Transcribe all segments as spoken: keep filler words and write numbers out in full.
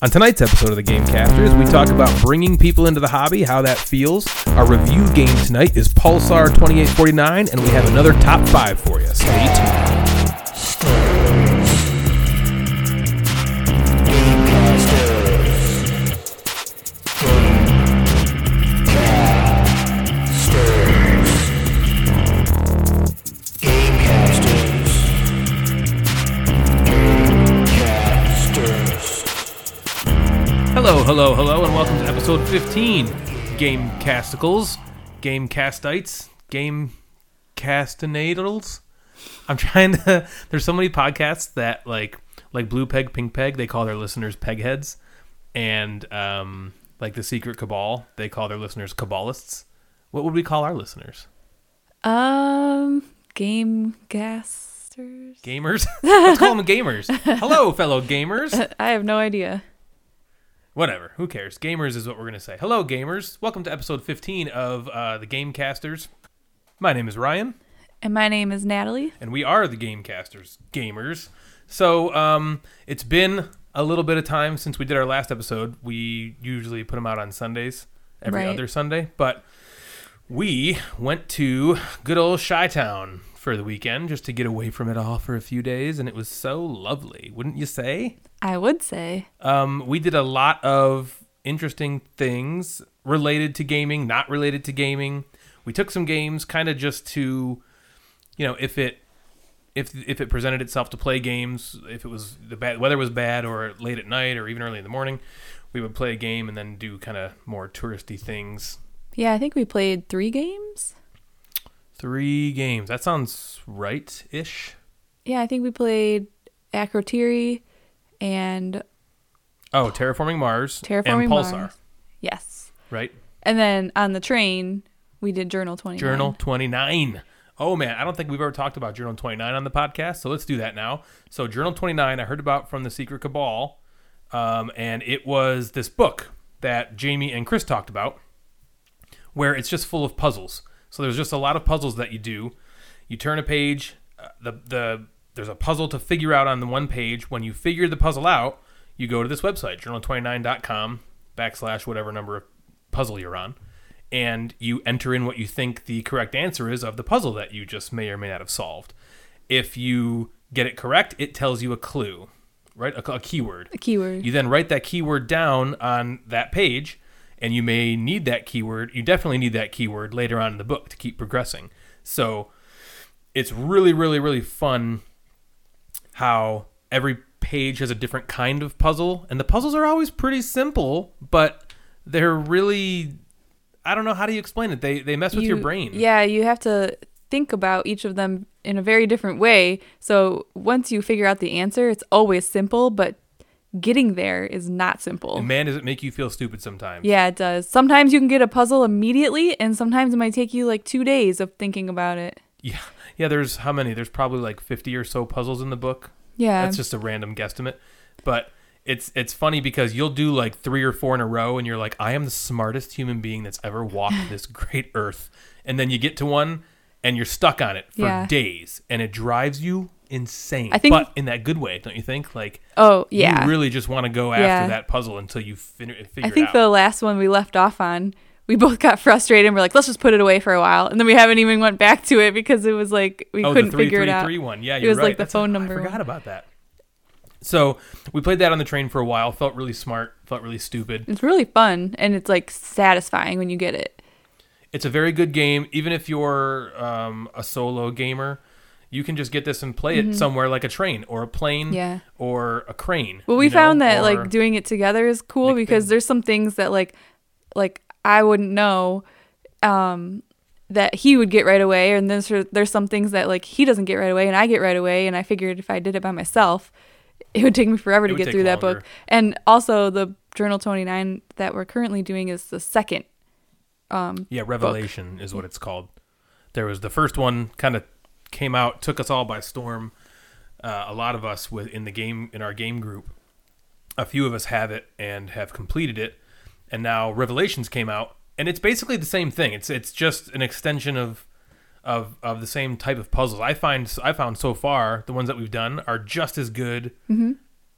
On tonight's episode of the Gamecasters, we talk about bringing people into the hobby, how that feels. Our review game tonight is Pulsar twenty-eight forty-nine, and we have another top five for you. Stay tuned. Hello, hello, hello, and welcome to episode fifteen, Gamecasticles, Gamecastites, Gamecastinatals. I'm trying to, there's so many podcasts that, like, like Blue Peg, Pink Peg, they call their listeners Pegheads, and, um, like the Secret Cabal, they call their listeners Cabalists. What would we call our listeners? Um, Gamecasters? Gamers? Let's call them gamers. Hello, fellow gamers. I have no idea. Whatever. Who cares? Gamers is what we're going to say. Hello, gamers. Welcome to episode fifteen of uh, the Gamecasters. My name is Ryan. And my name is Natalie. And we are the Gamecasters gamers. So um, it's been a little bit of time since we did our last episode. We usually put them out on Sundays, every Right. other Sunday. But we went to good old Chi-Town for the weekend just to get away from it all for a few days. And it was so lovely, wouldn't you say? I would say. Um, we did a lot of interesting things related to gaming, not related to gaming. We took some games kind of just to, you know, if it if if it presented itself to play games, if it was the bad weather was bad or late at night or even early in the morning, we would play a game and then do kind of more touristy things. Yeah, I think we played three games. Three games. That sounds right-ish. Yeah, I think we played Akrotiri and Oh, Terraforming Mars Terraforming and Pulsar. Mars. Yes. Right? And then on the train, we did Journal twenty-nine. Journal twenty-nine. Oh, man, I don't think we've ever talked about Journal twenty-nine on the podcast, so let's do that now. So Journal twenty-nine, I heard about from the Secret Cabal, um, and it was this book that Jamie and Chris talked about, where it's just full of puzzles. So there's just a lot of puzzles that you do. You turn a page, uh, the the there's a puzzle to figure out on the one page. When you figure the puzzle out, you go to this website, journal twenty-nine dot com backslash whatever number of puzzle you're on, and you enter in what you think the correct answer is of the puzzle that you just may or may not have solved. If you get it correct, it tells you a clue, right? A, a keyword. A keyword. You then write that keyword down on that page, and you may need that keyword. You definitely need that keyword later on in the book to keep progressing. So it's really, really, really fun how every page has a different kind of puzzle, and the puzzles are always pretty simple, but they're really, I don't know, how do you explain it? They they mess with You- your brain. Yeah, you have to think about each of them in a very different way. So once you figure out the answer, it's always simple, but getting there is not simple. And man, does it make you feel stupid sometimes. Yeah, it does. Sometimes you can get a puzzle immediately, and sometimes it might take you like two days of thinking about it. Yeah, yeah. There's how many? There's probably like fifty or so puzzles in the book. Yeah. That's just a random guesstimate. But it's it's funny because you'll do like three or four in a row and you're like, I am the smartest human being that's ever walked this great earth. And then you get to one and you're stuck on it for Yeah. days. And it drives you insane. I think- but in that good way, don't you think? Like, Oh, yeah. you really just want to go after Yeah. that puzzle until you fin- figure I think it out. the last one we left off on, we both got frustrated and we're like, let's just put it away for a while. And then we haven't even went back to it because it was like we oh, couldn't the three, figure three, it out. three one. Yeah, It you're was right. like the That's- phone I number forgot one. about that. So we played that on the train for a while. Felt really smart. Felt really stupid. It's really fun and it's like satisfying when you get it. It's a very good game. Even if you're um, a solo gamer, you can just get this and play it somewhere like a train or a plane Mm-hmm. Yeah. or a crane. Well, we you know, found that or- like doing it together is cool Big because thing. there's some things that like like I wouldn't know um that he would get right away, and then there's there's some things that like he doesn't get right away and I get right away, and I figured if I did it by myself it would take me forever It to would get take through that longer. book. And also the Journal twenty-nine that we're currently doing is the second um yeah, Revelation is what it's called. There was the first one kind of came out, took us all by storm. Uh, a lot of us with in the game in our game group, a few of us have it and have completed it, and now Revelations came out, and it's basically the same thing. It's it's just an extension of of of the same type of puzzles. I find I found so far the ones that we've done are just as good Mm-hmm.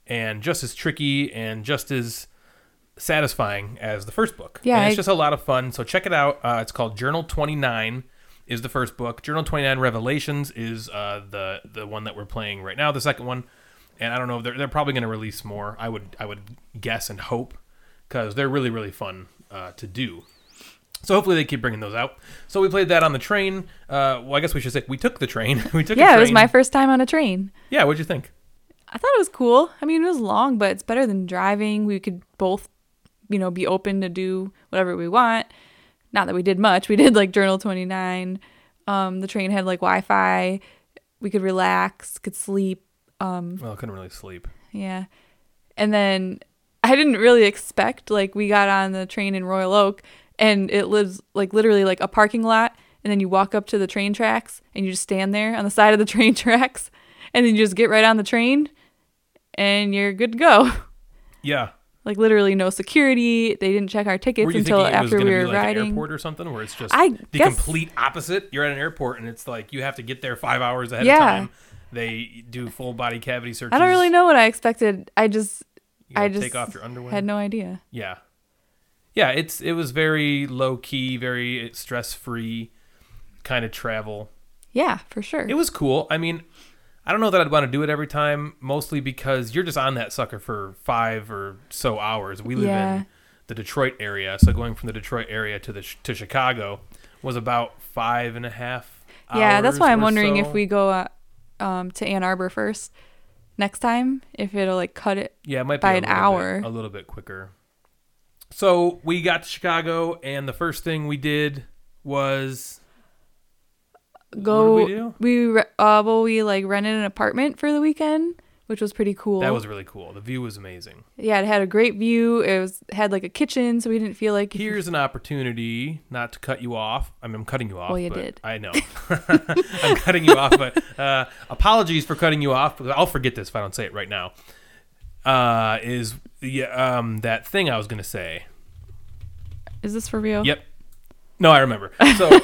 and just as tricky and just as satisfying as the first book. Yeah, and it's I- just a lot of fun. So check it out. Uh, it's called Journal twenty-nine is the first book. Journal twenty-nine Revelations is uh, the the one that we're playing right now, the second one. And I don't know, they're they're probably going to release more. I would I would guess and hope, because they're really really fun uh, to do. So hopefully they keep bringing those out. So we played that on the train. Uh, well, I guess we should say we took the train. we took. Yeah, a train. it was my first time on a train. Yeah, what'd you think? I thought it was cool. I mean, it was long, but it's better than driving. We could both, you know, be open to do whatever we want. Not that we did much. We did like Journal twenty-nine. Um, the train had like Wi-Fi. We could relax, could sleep. Um, Well, I couldn't really sleep. yeah. And then I didn't really expect, like, we got on the train in Royal Oak, and it lives like literally like a parking lot. And then you walk up to the train tracks and you just stand there on the side of the train tracks. And then you just get right on the train and you're good to go. Yeah. Like literally no security. They didn't check our tickets Were you until thinking it was after gonna we be were like an riding. airport or something, where it's just I the guess- complete opposite? You're at an airport and it's like you have to get there five hours ahead Yeah. of time. They do full body cavity searches. I don't really know what I expected. I just You gotta I just take off your underwear. had no idea. Yeah. Yeah, it's it was very low key, very stress free kind of travel. Yeah, for sure. It was cool. I mean, I don't know that I'd want to do it every time, mostly because you're just on that sucker for five or so hours. We live Yeah. in the Detroit area, so going from the Detroit area to the to Chicago was about five and a half hours. Yeah, that's why I'm or wondering so. if we go uh, um, to Ann Arbor first next time, if it'll like cut it. yeah, it might be by a an little hour. bit, a little bit quicker. So we got to Chicago, and the first thing we did was Go. What did we do? We re- uh, well, we like rented an apartment for the weekend, which was pretty cool. that was really cool. The view was amazing. Yeah, it had a great view. It was had like a kitchen, so we didn't feel like Here's an opportunity, not to cut you off. I mean, I'm cutting you off. Well, you but did. I know. I'm cutting you off, but uh, apologies for cutting you off. I'll forget this if I don't say it right now. Uh, is the um that thing I was gonna say? Is this for real? Yep. No, I remember. So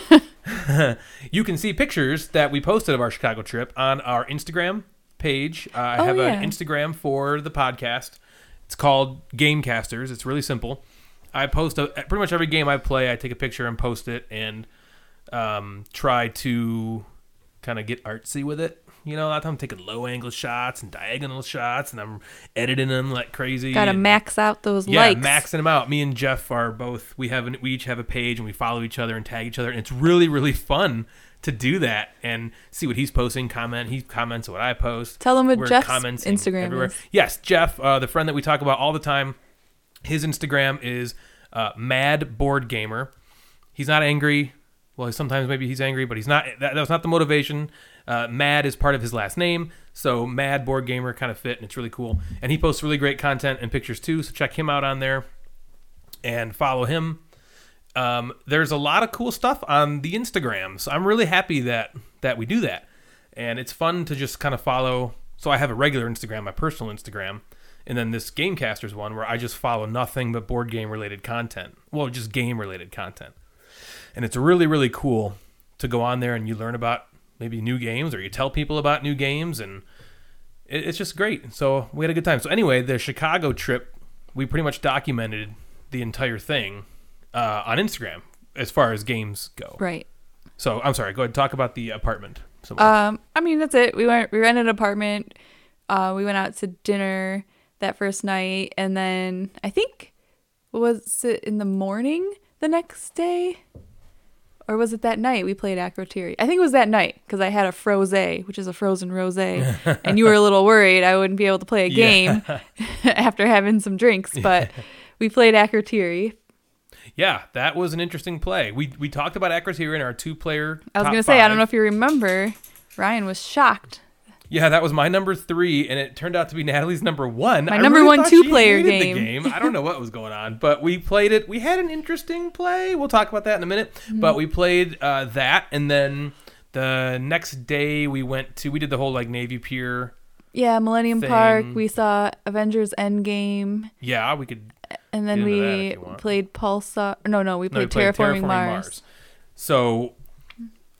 you can see pictures that we posted of our Chicago trip on our Instagram page. Uh, I Oh, have yeah. an Instagram for the podcast. It's called Gamecasters. It's really simple. I post a, pretty much every game I play. I take a picture and post it, and um, try to kind of get artsy with it. You know, a lot of times I'm taking low angle shots and diagonal shots, and I'm editing them like crazy. Gotta and- max out those yeah, likes. maxing them out. Me and Jeff are both. We have an, we each have a page, and we follow each other and tag each other, and it's really really fun to do that and see what he's posting. Comment. He comments what I post. Tell him what We're Jeff's commenting Instagram everywhere. is. Yes, Jeff, uh, the friend that we talk about all the time. His Instagram is uh, Mad Board Gamer. He's not angry. Well, sometimes maybe he's angry, but he's not. That, that was not the motivation. Uh, Mad is part of his last name, so Mad Board Gamer kind of fit, and it's really cool. And he posts really great content and pictures too, so check him out on there and follow him. Um, there's a lot of cool stuff on the Instagram, so I'm really happy that that we do that, and it's fun to just kind of follow. So I have a regular Instagram, my personal Instagram, and then this Gamecasters one where I just follow nothing but board game related content. Well, just game related content, and it's really really cool to go on there and you learn about maybe new games, or you tell people about new games, and it, it's just great. So we had a good time. So anyway, the Chicago trip, we pretty much documented the entire thing uh, on Instagram as far as games go. Right. So I'm sorry. Go ahead and talk about the apartment. some more. Um, I mean that's it. We went. We rented an apartment. Uh, we went out to dinner that first night, and then I think was it in the morning the next day, or was it that night we played Acrotiri? I think it was that night because I had a frosé, which is a frozen rosé, and you were a little worried I wouldn't be able to play a game Yeah. after having some drinks, but we played Acrotiri. Yeah, that was an interesting play. We we talked about Acrotiri in our two-player. I was top gonna say I five. don't know if you remember, Ryan was shocked. Yeah, that was my number three, and it turned out to be Natalie's number one. My I number really one thought she two-player hated the game. game. I don't know what was going on, but we played it. We had an interesting play. We'll talk about that in a minute. Mm-hmm. But we played uh, that, and then the next day we went to. We did the whole like Navy Pier. Yeah, Millennium Thing. Park. We saw Avengers Endgame. Yeah, we could. And then Get into that we if you want. played Pulsar. No, no, we No, we played, Terraforming, Mars. So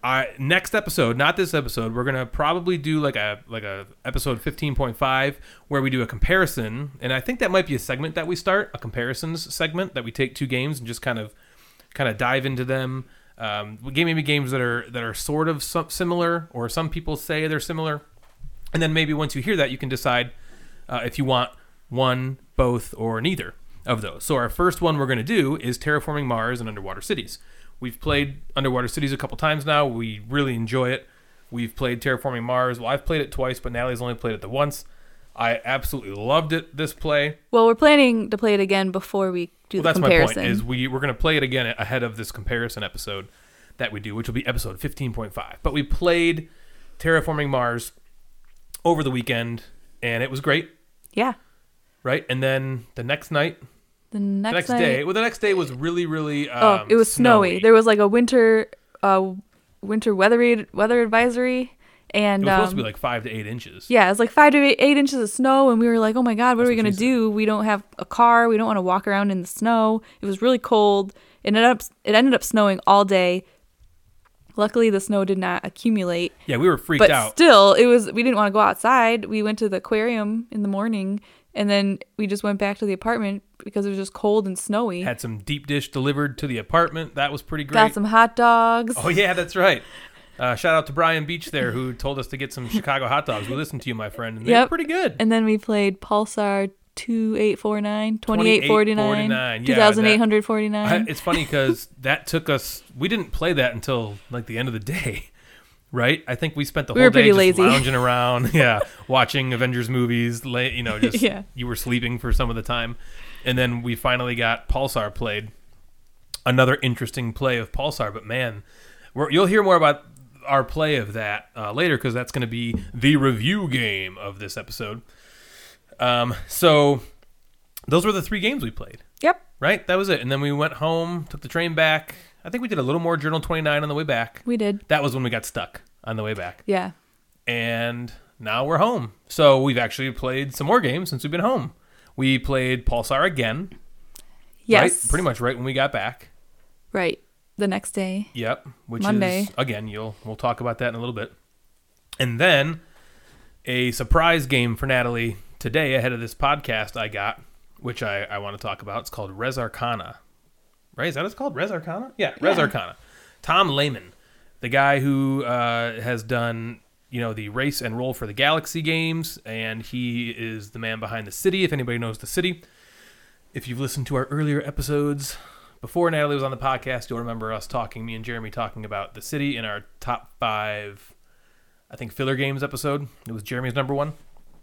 I next episode, not this episode, we're gonna probably do like a like a episode fifteen point five where we do a comparison, and I think that might be a segment that we start, a comparisons segment that we take two games and just kind of kind of dive into them. Um, maybe games that are that are sort of similar, or some people say they're similar, and then maybe once you hear that, you can decide uh, if you want one, both, or neither of those. So our first one we're gonna do is Terraforming Mars and Underwater Cities. We've played Underwater Cities a couple times now. We really enjoy it. We've played Terraforming Mars. Well, I've played it twice, but Natalie's only played it the once. I absolutely loved it, this play. Well, we're planning to play it again before we do well, the that's comparison. my point, is we, we're going to play it again ahead of this comparison episode that we do, which will be episode fifteen point five. But we played Terraforming Mars over the weekend, and it was great. Yeah. Right? And then the next night... The next, the next night, day, well, the next day was really, really um, oh, it was snowy. snowy. There was like a winter, uh, winter weather weather advisory, and it was supposed um, to be like five to eight inches. Yeah, it was like five to eight, eight inches of snow, and we were like, "Oh my god, what That's are we what gonna she do? We don't have a car. We don't want to walk around in the snow." It was really cold. It ended up it ended up snowing all day. Luckily, the snow did not accumulate. Yeah, we were freaked but out. still, it was we didn't want to go outside. We went to the aquarium in the morning, and then we just went back to the apartment because it was just cold and snowy. Had some deep dish delivered to the apartment. That was pretty great. Got some hot dogs. Oh, yeah, that's right. Uh, shout out to Brian Beach there, who told us to get some Chicago hot dogs. We listened to you, my friend, and they Yep. were pretty good. And then we played Pulsar twenty-eight forty-nine, twenty-eight forty-nine, yeah, twenty-eight forty-nine. That, it's funny because that took us, we didn't play that until like the end of the day, right? I think we spent the We whole were day pretty just lazy. lounging around, yeah, watching Avengers movies, la- you know, just Yeah. you were sleeping for some of the time. And then we finally got Pulsar played. Another interesting play of Pulsar, but man, we're, you'll hear more about our play of that uh, later because that's going to be the review game of this episode. Um, so those were the three games we played. Yep. Right? That was it. And then we went home, took the train back. I think we did a little more Journal twenty-nine on the way back. We did. That was when we got stuck on the way back. Yeah. And now we're home. So we've actually played some more games since we've been home. We played Pulsar again. Yes. Right? Pretty much right when we got back. Right. The next day. Yep. Which Monday. is, again, you'll we'll talk about that in a little bit. And then a surprise game for Natalie today ahead of this podcast I got, which I, I want to talk about. It's called Res Arcana. Right? Is that what it's called? Res Arcana? Yeah, Res Yeah. Arcana. Tom Lehman, the guy who uh, has done, you know, the Race and Roll for the Galaxy games, and he is the man behind The City, if anybody knows The City. If you've listened to our earlier episodes before Natalie was on the podcast, you'll remember us talking, me and Jeremy talking about The City in our top five, I think, filler games episode. It was Jeremy's number one.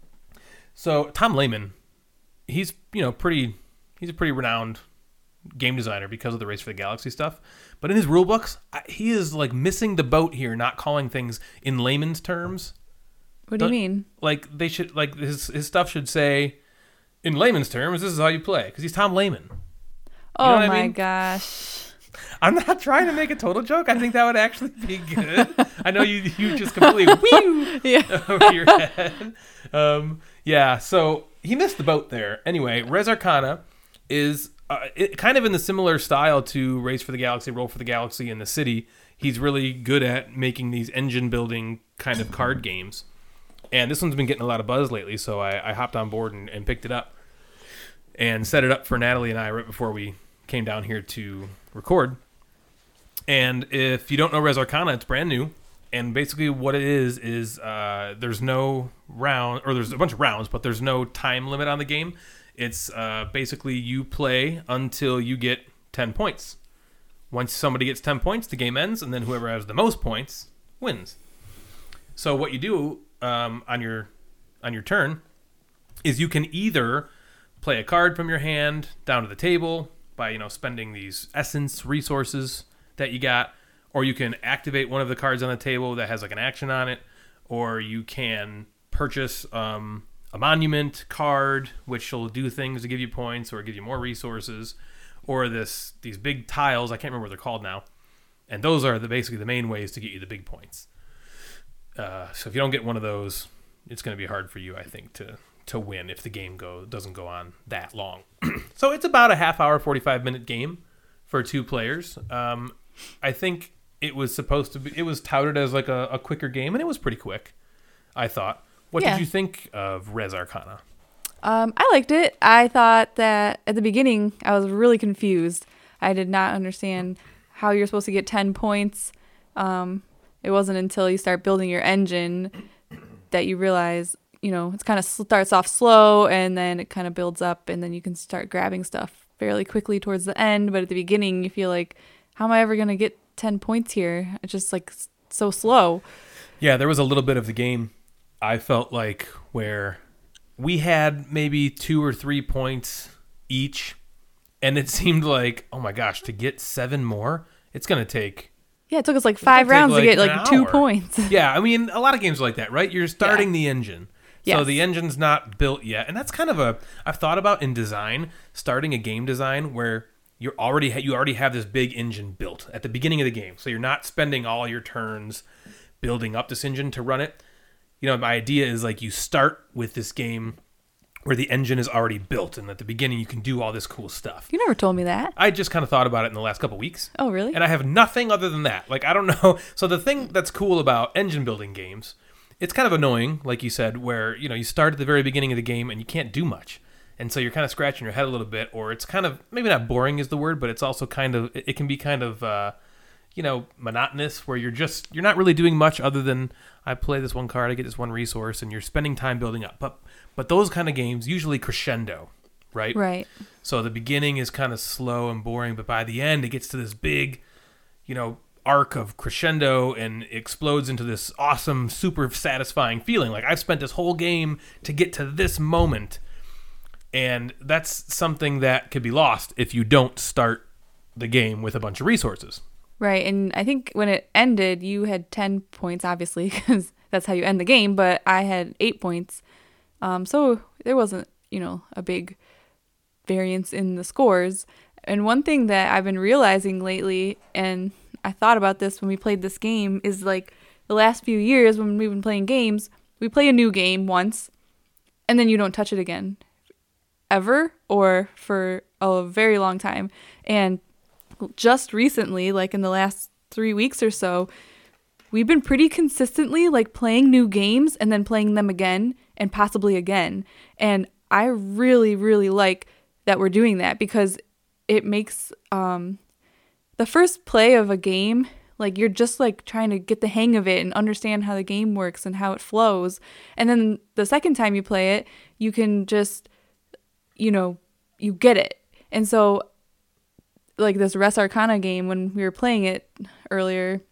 So Tom Lehman, he's, you know, pretty, he's a pretty renowned game designer because of the Race for the Galaxy stuff. But in his rule books, I, he is like missing the boat here, not calling things in layman's terms. What do you Don't- mean? Like they should, like his his stuff should say, in layman's terms, this is how you play, because he's Tom Lehman. Oh what I my mean? gosh. I'm not trying to make a total joke. I think that would actually be good. I know you you just completely whew Yeah. over your head. Um, yeah, so he missed the boat there. Anyway, Res Arcana is uh, it, kind of in the similar style to Race for the Galaxy, Roll for the Galaxy, and The City. He's really good at making these engine building kind of card games. And this one's been getting a lot of buzz lately, so I, I hopped on board and, and picked it up and set it up for Natalie and I right before we came down here to record. And if you don't know Res Arcana, it's brand new. And basically what it is, is uh, there's no round, or there's a bunch of rounds, but there's no time limit on the game. It's uh, basically you play until you get ten points. Once somebody gets ten points, the game ends, and then whoever has the most points wins. So what you do um, on your on your turn is you can either play a card from your hand down to the table by, you know, spending these essence resources that you got, or you can activate one of the cards on the table that has like an action on it, or you can purchase um, a monument card, which will do things to give you points or give you more resources, or this these big tiles. I can't remember what they're called now, and those are the basically the main ways to get you the big points. Uh, so if you don't get one of those, it's going to be hard for you, I think, to to win if the game go doesn't go on that long. So it's about a half hour, forty-five minute game for two players. Um, I think it was supposed to be, it was touted as like a, a quicker game, and it was pretty quick, I thought. What Yeah. did you think of Res Arcana? Um, I liked it. I thought that at the beginning I was really confused. I did not understand how you're supposed to get ten points. Um, it wasn't until you start building your engine that you realize, you know, it kind of starts off slow and then it kind of builds up and then you can start grabbing stuff fairly quickly towards the end. But at the beginning, you feel like, how am I ever going to get ten points here? It's just like so slow. Yeah, there was a little bit of the game I felt like where we had maybe two or three points each, and it seemed like, oh my gosh, to get seven more, it's going to take... Yeah, it took us like five rounds like to get an like two hour. points. Yeah, I mean, a lot of games are like that, right? You're starting Yeah. the engine. So Yes. the engine's not built yet. And that's kind of a... I've thought about in design, starting a game design where you're already you already have this big engine built at the beginning of the game. So you're not spending all your turns building up this engine to run it. You know, my idea is like you start with this game where the engine is already built, and at the beginning you can do all this cool stuff. You never told me that. I just kind of thought about it in the last couple weeks. Oh, really? And I have nothing other than that. Like, I don't know. So the thing that's cool about engine building games, it's kind of annoying, like you said, where, you know, you start at the very beginning of the game and you can't do much. And so you're kind of scratching your head a little bit, or it's kind of, maybe not boring is the word, but it's also kind of, it can be kind of, uh, you know, monotonous, where you're just, you're not really doing much other than, I play this one card, I get this one resource, and you're spending time building up. But but those kind of games usually crescendo, right? Right. So the beginning is kind of slow and boring, but by the end it gets to this big, you know, arc of crescendo and explodes into this awesome, super satisfying feeling. Like, I've spent this whole game to get to this moment, and that's something that could be lost if you don't start the game with a bunch of resources. Right. And I think when it ended, you had ten points, obviously, because that's how you end the game, but I had eight points. Um, so there wasn't, you know, a big variance in the scores. And one thing that I've been realizing lately, and I thought about this when we played this game, is like the last few years when we've been playing games, we play a new game once, and then you don't touch it again. Ever, or for a very long time. And just recently, like in the last three weeks or so, we've been pretty consistently like playing new games and then playing them again and possibly again. And I really, really like that we're doing that, because it makes um, the first play of a game, like you're just like trying to get the hang of it and understand how the game works and how it flows. And then the second time you play it, you can just, you know, you get it. And so like this Res Arcana game, when we were playing it earlier,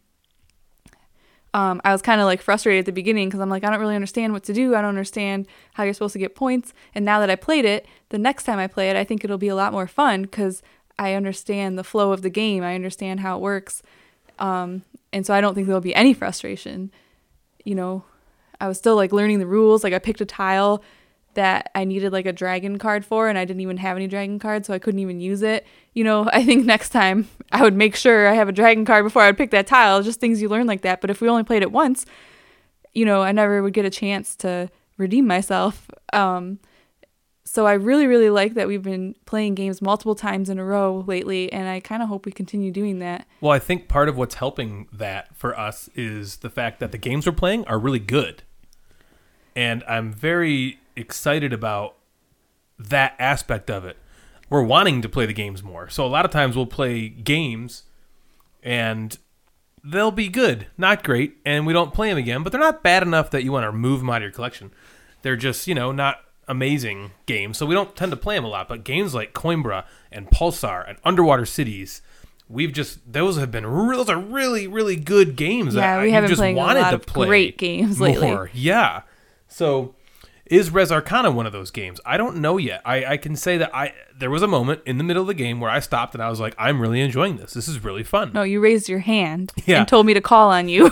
um, I was kind of like frustrated at the beginning because I'm like, I don't really understand what to do. I don't understand how you're supposed to get points. And now that I played it, the next time I play it, I think it'll be a lot more fun because I understand the flow of the game. I understand how it works. Um, and so I don't think there'll be any frustration. You know, I was still like learning the rules. Like I picked a tile that I needed like a dragon card for, and I didn't even have any dragon cards, so I couldn't even use it. You know, I think next time I would make sure I have a dragon card before I would pick that tile. Just things you learn like that. But if we only played it once, you know, I never would get a chance to redeem myself. Um, so I really, really like that we've been playing games multiple times in a row lately, and I kind of hope we continue doing that. Well, I think part of what's helping that for us is the fact that the games we're playing are really good. And I'm very excited about that aspect of it. We're wanting to play the games more. So a lot of times we'll play games and they'll be good, not great, and we don't play them again, but they're not bad enough that you want to remove them out of your collection. They're just, you know, not amazing games, so we don't tend to play them a lot. But games like Coimbra and Pulsar and Underwater Cities, we've just, those have been, those are really, really good games. Yeah, that we I, have been just playing a wanted lot to of play great games lately. more. Yeah. So is Res Arcana one of those games? I don't know yet. I, I can say that I there was a moment in the middle of the game where I stopped and I was like, I'm really enjoying this. This is really fun. No, you raised your hand Yeah. and told me to call on you.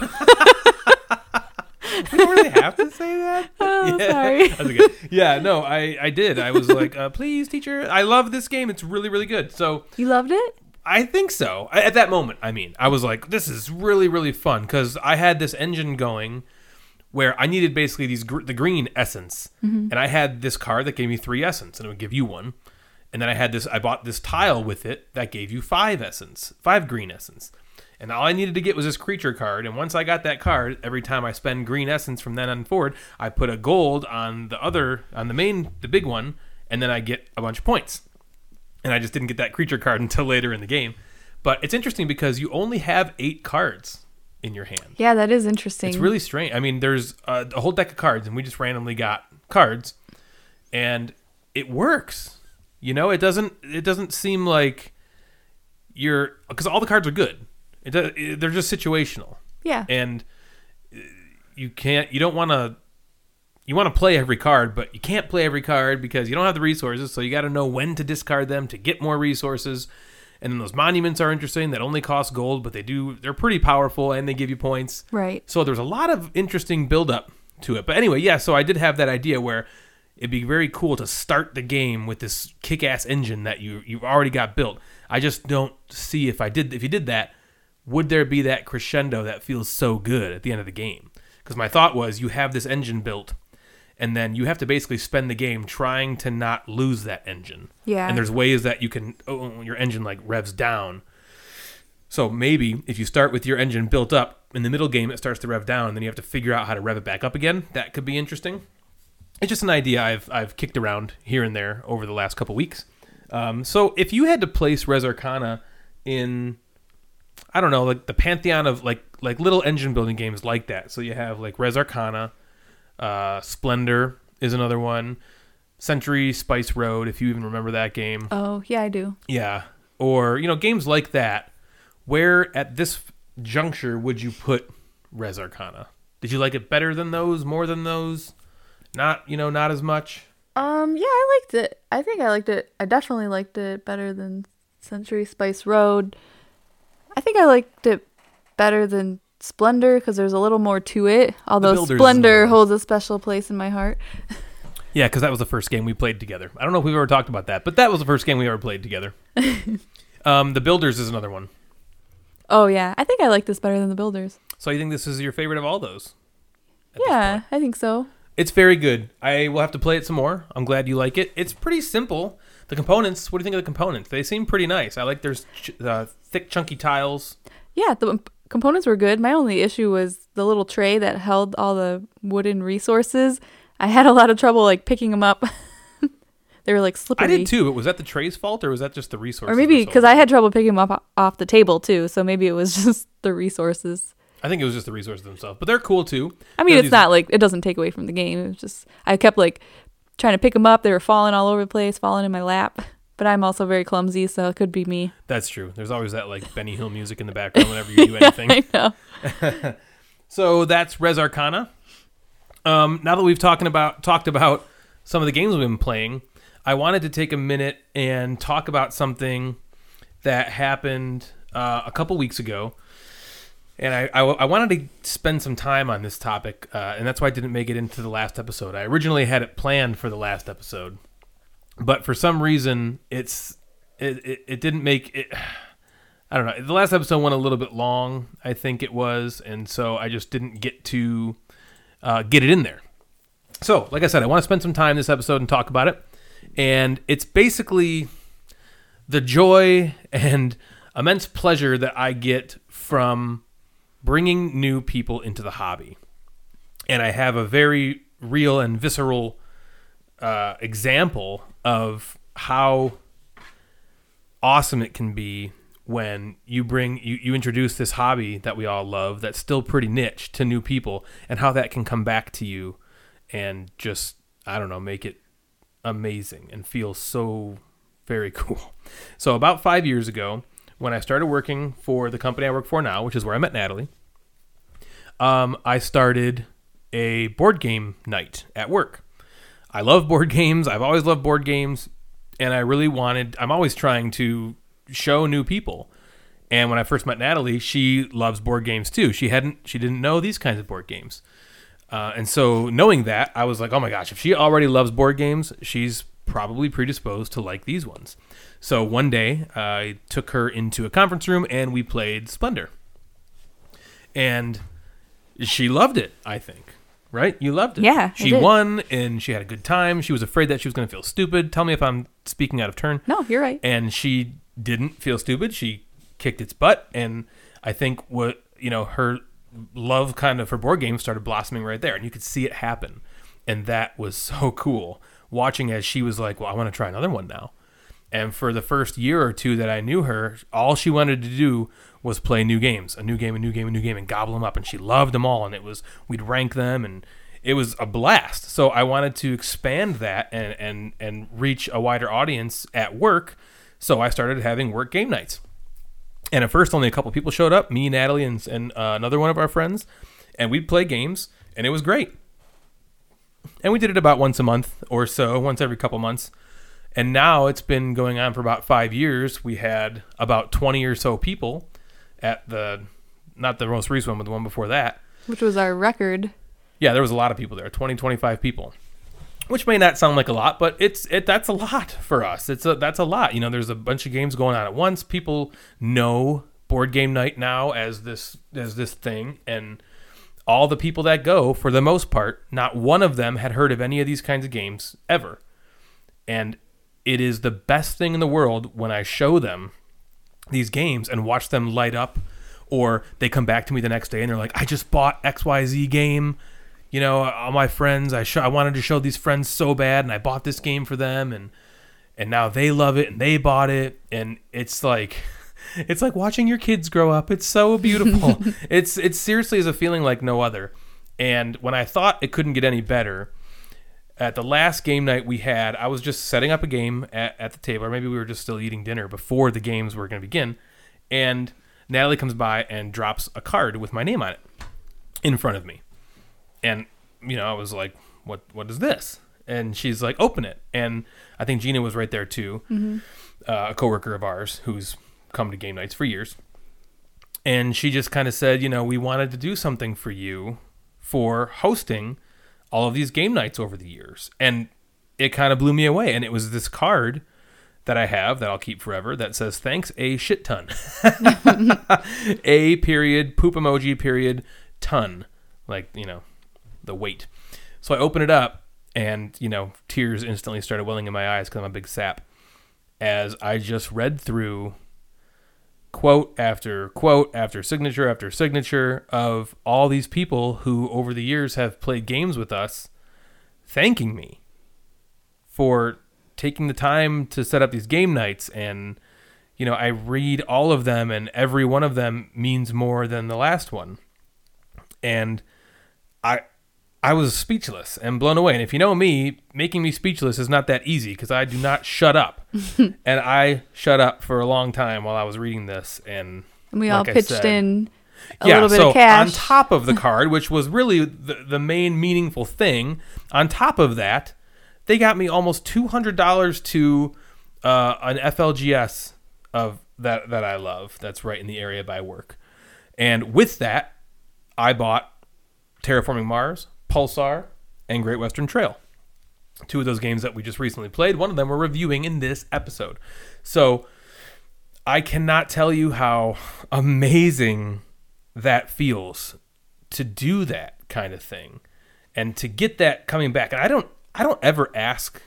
We don't really have to say that. Oh, yeah. sorry. That's okay. Yeah, no, I, I did. I was like, uh, please, teacher, I love this game. It's really, really good. So You loved it? I think so. At that moment, I mean, I was like, this is really, really fun because I had this engine going where I needed basically these gr- the green essence, mm-hmm. and I had this card that gave me three essence, and it would give you one. And then I had this, I bought this tile with it that gave you five essence, five green essence. And all I needed to get was this creature card. And once I got that card, every time I spend green essence from then on forward, I put a gold on the other, on the main, the big one, and then I get a bunch of points. And I just didn't get that creature card until later in the game. But it's interesting because you only have eight cards in your hand. Yeah, that is interesting. It's really strange. I mean, there's a, a whole deck of cards, and we just randomly got cards, and it works. You know, it doesn't. It doesn't seem like you're, because all the cards are good. It, it, they're just situational. Yeah. And you can't. You don't want to. You want to play every card, but you can't play every card because you don't have the resources. So you got to know when to discard them to get more resources. And then those monuments are interesting. That only cost gold, but they do. They're pretty powerful, and they give you points. Right. So there's a lot of interesting build up to it. But anyway, yeah. So I did have that idea where it'd be very cool to start the game with this kick-ass engine that you you've already got built. I just don't see if I did if you did that, would there be that crescendo that feels so good at the end of the game? Because my thought was you have this engine built, and then you have to basically spend the game trying to not lose that engine. Yeah. And there's ways that you can, oh, your engine like revs down. So maybe if you start with your engine built up, in the middle game it starts to rev down, and then you have to figure out how to rev it back up again. That could be interesting. It's just an idea I've I've kicked around here and there over the last couple weeks. Um, so if you had to place Res Arcana in, I don't know, like the pantheon of like like little engine building games like that. So you have like Res Arcana, uh, Splendor is another one, Century Spice Road, if you even remember that game. Oh, yeah, I do. Yeah. Or, you know, games like that. Where at this juncture would you put Res Arcana? Did you like it better than those, more than those? Not, you know, not as much? Um, yeah, I liked it. I think I liked it. I definitely liked it better than Century Spice Road. I think I liked it better than Splendor because there's a little more to it. Although Splendor holds a special place in my heart. Yeah, because that was the first game we played together. I don't know if we've ever talked about that, but that was the first game we ever played together. um, the Builders is another one. Oh, yeah. I think I like this better than the Builders. So you think this is your favorite of all those? Yeah, I think so. It's very good. I will have to play it some more. I'm glad you like it. It's pretty simple. The components, what do you think of the components? They seem pretty nice. I like there's ch- uh, thick, chunky tiles. Yeah, the components were good. My only issue was the little tray that held all the wooden resources. I had a lot of trouble like picking them up. They were like slippery. I did too, but was that the tray's fault or was that just the resources? Or maybe because I had trouble picking them up off the table too, so maybe it was just the resources. I think it was just the resources themselves, but they're cool too. I mean, They're it's these... not like it doesn't take away from the game. It was just I kept like trying to pick them up. They were falling all over the place, falling in my lap. But I'm also very clumsy, so it could be me. That's true. There's always that like Benny Hill music in the background whenever you do anything. I know. So that's Res Arcana. Um, now that we've talking about talked about some of the games we've been playing, I wanted to take a minute and talk about something that happened uh, a couple weeks ago. And I, I, I wanted to spend some time on this topic, uh, and that's why I didn't make it into the last episode. I originally had it planned for the last episode, but for some reason, it's it, it, it didn't make it. I don't know. The last episode went a little bit long, I think it was, and so I just didn't get to uh, get it in there. So, like I said, I want to spend some time this episode and talk about it, and it's basically the joy and immense pleasure that I get from bringing new people into the hobby. And I have a very real and visceral uh, example of how awesome it can be when you bring you, you introduce this hobby that we all love that's still pretty niche to new people, and how that can come back to you and just, I don't know, make it amazing and feel so very cool. So about five years ago, when I started working for the company I work for now, which is where I met Natalie, um, I started a board game night at work. I love board games. I've always loved board games, and I really wanted, I'm always trying to show new people. And when I first met Natalie, she loves board games too. She hadn't, she didn't know these kinds of board games. Uh, and so knowing that, I was like, oh my gosh, if she already loves board games, she's probably predisposed to like these ones. So one day I took her into a conference room and we played Splendor. And she loved it, I think. Right? You loved it. Yeah, She won and she had a good time. She was afraid that she was going to feel stupid. Tell me if I'm speaking out of turn. No, you're right. And she didn't feel stupid. She kicked its butt. And I think what, you know, her love kind of for board games started blossoming right there, and you could see it happen. And that was so cool watching as she was like, well, I want to try another one now. And for the first year or two that I knew her, all she wanted to do was play new games, a new game, a new game, a new game, and gobble them up. And she loved them all. And it was, we'd rank them, and it was a blast. So I wanted to expand that and, and, and reach a wider audience at work. So I started having work game nights. And at first, only a couple people showed up, me, Natalie, and, and uh, another one of our friends. And we'd play games, and it was great. And we did it about once a month or so, once every couple months. And now it's been going on for about five years. We had about twenty or so people at the, not the most recent one, but the one before that. Which was our record. Yeah, there was a lot of people there, twenty, twenty-five people. Which may not sound like a lot, but it's it that's a lot for us. It's a that's a lot. You know, there's a bunch of games going on at once. People know board game night now as this as this thing, and all the people that go, for the most part, not one of them had heard of any of these kinds of games ever. And it is the best thing in the world when I show them these games and watch them light up, or they come back to me the next day and they're like, I just bought X Y Z game. You know, all my friends, I sh- I wanted to show these friends so bad, and I bought this game for them, and and now they love it, and they bought it, and it's like, it's like watching your kids grow up. It's so beautiful. it's it seriously is a feeling like no other. And when I thought it couldn't get any better, at the last game night we had, I was just setting up a game at, at the table, or maybe we were just still eating dinner before the games were going to begin, and Natalie comes by and drops a card with my name on it in front of me. And, you know, I was like, what what is this? And she's like, open it. And I think Gina was right there too, mm-hmm. uh, a coworker of ours who's come to game nights for years. And she just kind of said, you know, we wanted to do something for you for hosting all of these game nights over the years. And it kind of blew me away. And it was this card that I have that I'll keep forever that says, thanks a shit ton. A period, poop emoji period, ton. Like, you know, the weight. So I open it up, and, you know, tears instantly started welling in my eyes because I'm a big sap, as I just read through quote after quote after signature after signature of all these people who over the years have played games with us, thanking me for taking the time to set up these game nights. And, you know, I read all of them, and every one of them means more than the last one. And I I was speechless and blown away. And if you know me, making me speechless is not that easy, because I do not shut up. And I shut up for a long time while I was reading this. And, and we like all pitched said, in a yeah, little bit so of cash. on top of the card, which was really the, the main meaningful thing, on top of that, they got me almost two hundred dollars to uh, an F L G S of that, that I love that's right in the area by work. And with that, I bought Terraforming Mars, Pulsar, and Great Western Trail. Two of those games that we just recently played. One of them we're reviewing in this episode. So I cannot tell you how amazing that feels to do that kind of thing and to get that coming back. And I don't I don't ever ask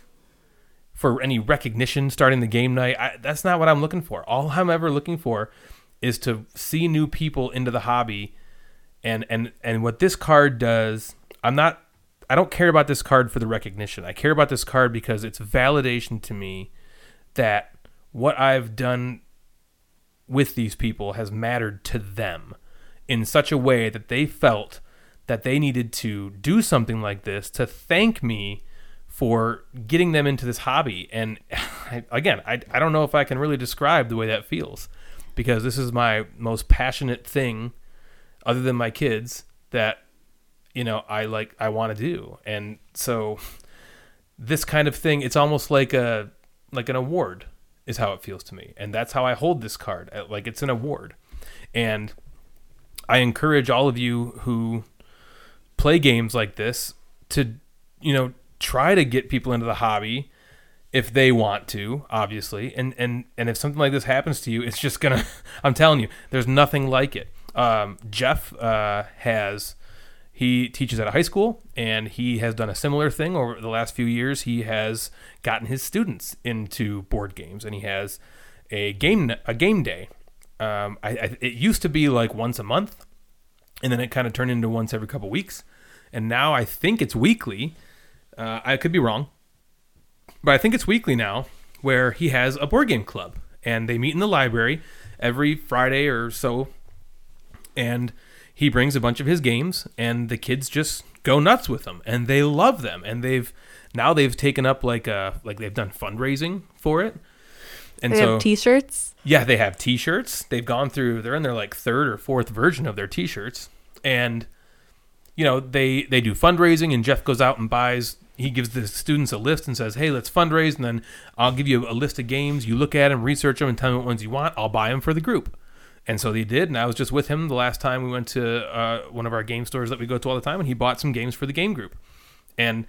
for any recognition starting the game night. I, that's not what I'm looking for. All I'm ever looking for is to see new people into the hobby. And, and and what this card does, I'm not, I don't care about this card for the recognition. I care about this card because it's validation to me that what I've done with these people has mattered to them in such a way that they felt that they needed to do something like this to thank me for getting them into this hobby. And I, again, I, I don't know if I can really describe the way that feels, because this is my most passionate thing other than my kids that, you know, I like, I want to do. And so this kind of thing, it's almost like a, like an award is how it feels to me. And that's how I hold this card. Like, it's an award. And I encourage all of you who play games like this to, you know, try to get people into the hobby if they want to, obviously. And, and, and if something like this happens to you, it's just going to, I'm telling you, there's nothing like it. Um, Jeff uh, has, he teaches at a high school, and he has done a similar thing over the last few years. He has gotten his students into board games, and he has a game a game day Um, I, I it used to be like once a month, and then it kind of turned into once every couple weeks, and now I think it's weekly. Uh, I could be wrong, but I think it's weekly now, where he has a board game club, and they meet in the library every Friday or so, and he brings a bunch of his games, and the kids just go nuts with them, and they love them, and they've now they've taken up like a like they've done fundraising for it, and they so have T-shirts. Yeah, they have T-shirts. They've gone through. They're in their like third or fourth version of their T-shirts, and you know they they do fundraising, and Jeff goes out and buys. He gives the students a list and says, "Hey, let's fundraise, and then I'll give you a list of games. You look at them, research them, and tell me what ones you want. I'll buy them for the group." And so they did, and I was just with him the last time we went to uh, one of our game stores that we go to all the time, and he bought some games for the game group. And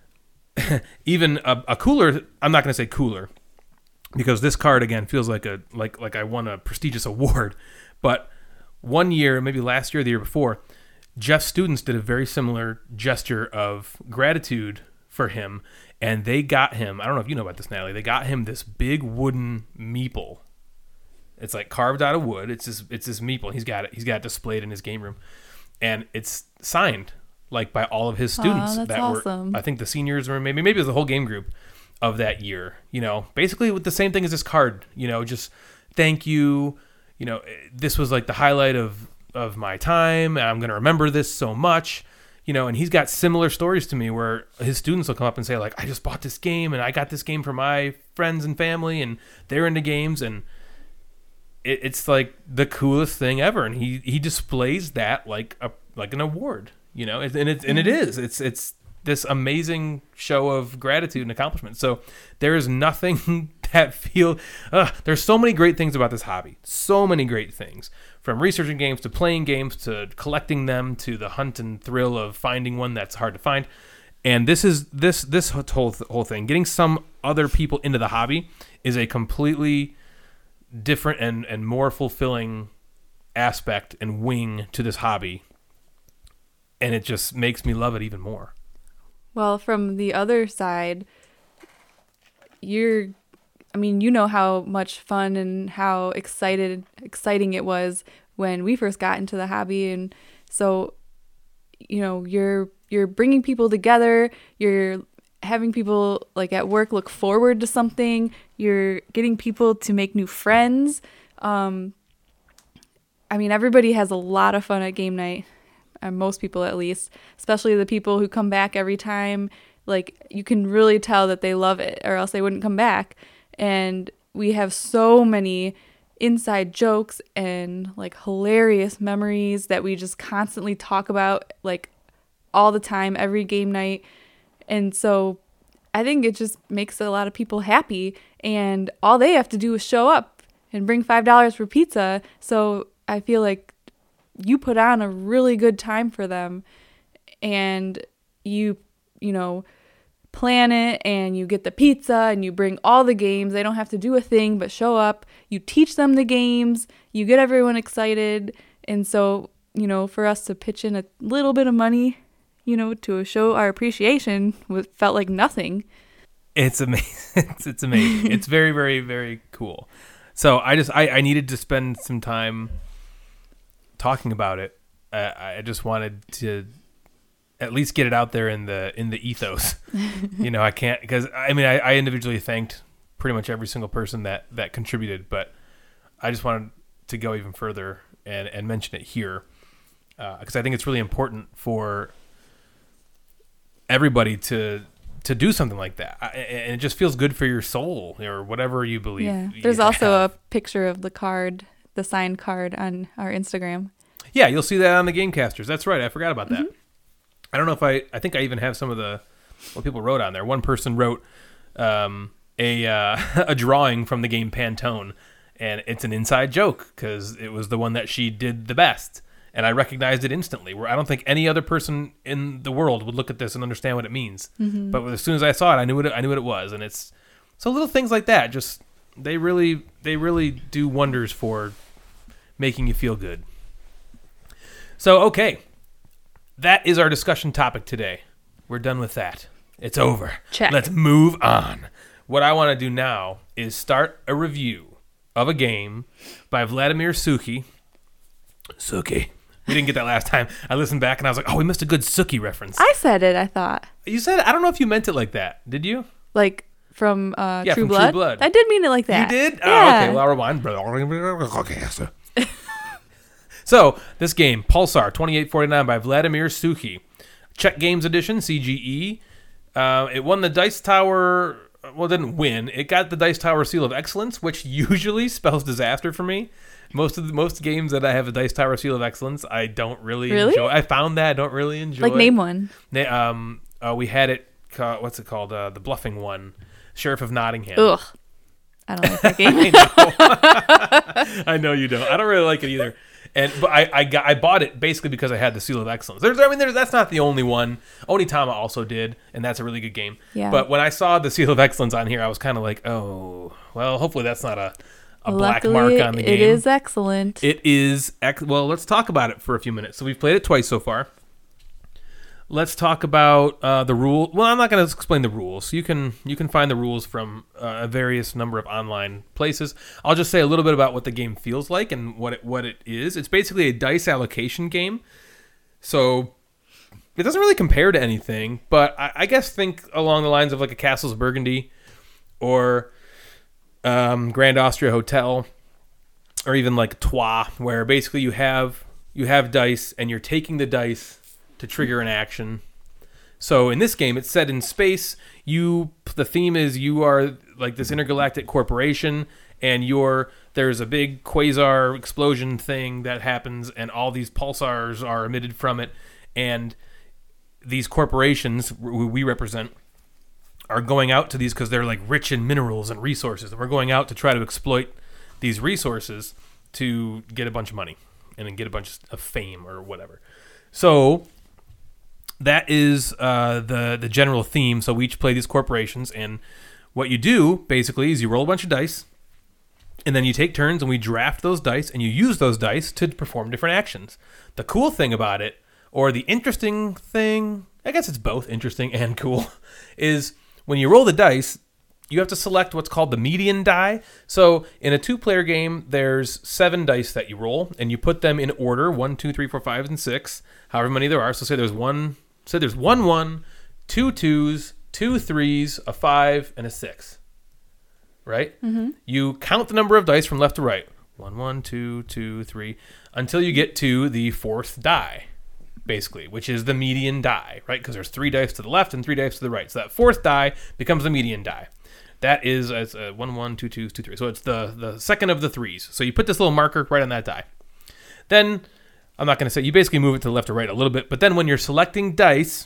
even a, a cooler, I'm not going to say cooler, because this card, again, feels like a like like I won a prestigious award. But one year, maybe last year or the year before, Jeff's students did a very similar gesture of gratitude for him, and they got him, I don't know if you know about this, Natalie, they got him this big wooden meeple. It's like carved out of wood. It's this it's this meeple. He's got it. He's got it displayed in his game room, and it's signed like by all of his students. Oh, that's that awesome. were, I think the seniors or maybe maybe it was the whole game group of that year. You know, basically with the same thing as this card. You know, just thank you. You know, this was like the highlight of of my time. I'm gonna remember this so much. You know, and he's got similar stories to me where his students will come up and say like, I just bought this game and I got this game for my friends and family and they're into games, and it's like the coolest thing ever, and he, he displays that like a like an award, you know, and it and it is it's it's this amazing show of gratitude and accomplishment. So there is nothing that feel uh, there's so many great things about this hobby, so many great things, from researching games to playing games to collecting them to the hunt and thrill of finding one that's hard to find. And this is this this whole whole thing, getting some other people into the hobby is a completely different and, and more fulfilling aspect and wing to this hobby. And it just makes me love it even more. Well, from the other side, you're, I mean, you know how much fun and how excited, exciting it was when we first got into the hobby. And so, you know, you're, you're bringing people together, you're having people like at work look forward to something, you're getting people to make new friends. Um, I mean, everybody has a lot of fun at game night, uh, most people at least, especially the people who come back every time. Like, you can really tell that they love it, or else they wouldn't come back. And we have so many inside jokes and like hilarious memories that we just constantly talk about like all the time, every game night. And so I think it just makes a lot of people happy, and all they have to do is show up and bring five dollars for pizza. So I feel like you put on a really good time for them, and you, you know, plan it, and you get the pizza, and you bring all the games. They don't have to do a thing but show up. You teach them the games. You get everyone excited. And so, you know, for us to pitch in a little bit of money, you know, to show our appreciation, felt like nothing. It's amazing. it's, it's amazing. It's very, very, very cool. So I just, I, I needed to spend some time talking about it. Uh, I just wanted to at least get it out there in the, in the ethos. You know, I can't, because I mean, I, I individually thanked pretty much every single person that, that contributed, but I just wanted to go even further and, and mention it here. Uh, because I think it's really important for everybody to to do something like that, and it just feels good for your soul or whatever you believe. Yeah, there's also have. a picture of the card, the signed card, on our Instagram. Yeah, you'll see that on the Gamecasters. That's right, I forgot about that. Mm-hmm. I don't know if I I think I even have some of the what people wrote on there. One person wrote um, a uh, a drawing from the game Pantone, and it's an inside joke because it was the one that she did the best. And I recognized it instantly, where I don't think any other person in the world would look at this and understand what it means. Mm-hmm. But as soon as I saw it, I knew what it, I knew what it was. And it's so little things like that. Just they really they really do wonders for making you feel good. So okay, that is our discussion topic today. We're done with that. It's over. Check. Let's move on. What I want to do now is start a review of a game by Vladimir Suki. Suki. We didn't get that last time. I listened back and I was like, oh, we missed a good Suki reference. I said it, I thought. You said it? I don't know if you meant it like that. Did you? Like from, uh, yeah, True, from Blood? True Blood. I did mean it like that. You did? Yeah. Oh, okay. Well, I'll rewind. Okay, so. So, this game, Pulsar twenty-eight forty-nine by Vladimir Suki. Czech Games Edition, C G E. Uh, it won the Dice Tower... Well, it didn't win. It got the Dice Tower Seal of Excellence, which usually spells disaster for me. Most of the most games that I have a Dice Tower Seal of Excellence, I don't really, Really? enjoy. I found that I don't really enjoy. Like, name one. They, um, uh, we had it. Ca- what's it called? Uh, the bluffing one, Sheriff of Nottingham. Ugh. I don't like that game. I know. I know you don't. I don't really like it either. And but I I got I bought it basically because I had the Seal of Excellence. There's I mean there's that's not the only one. Onitama also did, and that's a really good game. Yeah. But when I saw the Seal of Excellence on here, I was kind of like, oh, well, hopefully that's not a a black Luckily, mark on the game. It is excellent. It is ex- well. Let's talk about it for a few minutes. So we've played it twice so far. Let's talk about uh, the rule. Well, I'm not going to explain the rules. You can you can find the rules from uh, a various number of online places. I'll just say a little bit about what the game feels like and what it, what it is. It's basically a dice allocation game. So it doesn't really compare to anything, but I, I guess think along the lines of like a Castles of Burgundy or um, Grand Austria Hotel, or even like Troyes, where basically you have you have dice and you're taking the dice to trigger an action. So in this game, it's set in space. You, the theme is you are like this intergalactic corporation, and you're there's a big quasar explosion thing that happens, and all these pulsars are emitted from it, and these corporations who we represent are going out to these because they're like rich in minerals and resources, and we're going out to try to exploit these resources to get a bunch of money and then get a bunch of fame or whatever. So that is uh, the the general theme. So we each play these corporations, and what you do basically is you roll a bunch of dice, and then you take turns, and we draft those dice, and you use those dice to perform different actions. The cool thing about it, or the interesting thing, I guess it's both interesting and cool, is when you roll the dice, you have to select what's called the median die. So in a two-player game, there's seven dice that you roll, and you put them in order, one, two, three, four, five, and six, however many there are. So say there's one, say there's one one, two twos, two threes, a five, and a six. Right? Mm-hmm. You count the number of dice from left to right. One, one, two, two, three, until you get to the fourth die, basically, which is the median die, right? Because there's three dice to the left and three dice to the right. So that fourth die becomes the median die. That is as uh, one, one, two, two, two, three. So it's the, the second of the threes. So you put this little marker right on that die. Then, I'm not going to say, you basically move it to the left or right a little bit, but then when you're selecting dice,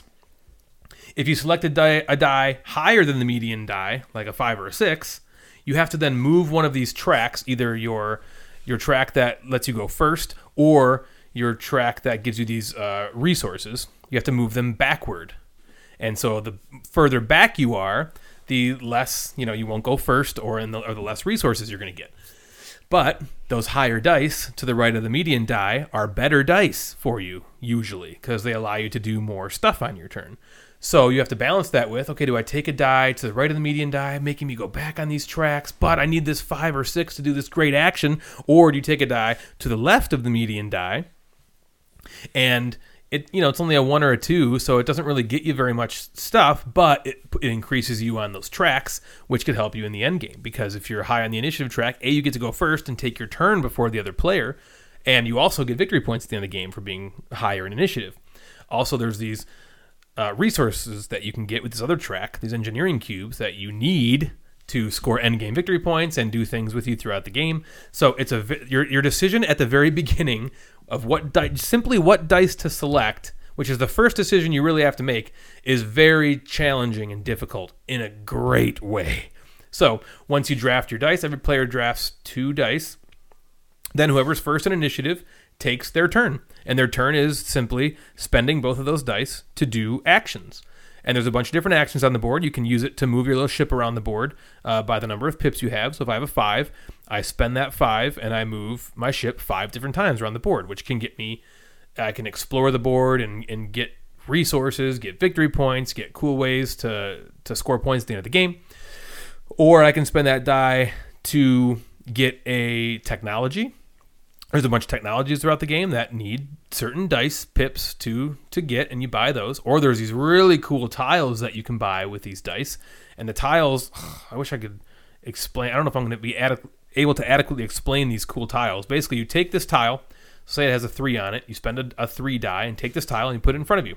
if you select a die, a die higher than the median die, like a five or a six, you have to then move one of these tracks, either your your track that lets you go first or your track that gives you these uh, resources. You have to move them backward. And so the further back you are, the less, you know, you won't go first, or in the or the less resources you're going to get. But those higher dice to the right of the median die are better dice for you, usually, because they allow you to do more stuff on your turn. So you have to balance that with, okay, do I take a die to the right of the median die, making me go back on these tracks, but I need this five or six to do this great action, or do you take a die to the left of the median die, and it, you know, it's only a one or a two, so it doesn't really get you very much stuff, but it, it increases you on those tracks, which could help you in the end game, because if you're high on the initiative track, A, you get to go first and take your turn before the other player, and you also get victory points at the end of the game for being higher in initiative. Also, there's these uh, resources that you can get with this other track, these engineering cubes that you need to score end game victory points and do things with you throughout the game. So it's a your your decision at the very beginning of what di- simply what dice to select, which is the first decision you really have to make, is very challenging and difficult in a great way. So once you draft your dice, every player drafts two dice. Then whoever's first in initiative takes their turn. And their turn is simply spending both of those dice to do actions. And there's a bunch of different actions on the board. You can use it to move your little ship around the board uh, by the number of pips you have. So if I have a five, I spend that five and I move my ship five different times around the board, which can get me, I can explore the board and, and get resources, get victory points, get cool ways to, to score points at the end of the game. Or I can spend that die to get a technology. There's a bunch of technologies throughout the game that need certain dice pips to to get, and you buy those. Or there's these really cool tiles that you can buy with these dice. And the tiles, I wish I could explain. I don't know if I'm going to be adequ- able to adequately explain these cool tiles. Basically, you take this tile, say it has a three on it, you spend a, a three die and take this tile and you put it in front of you.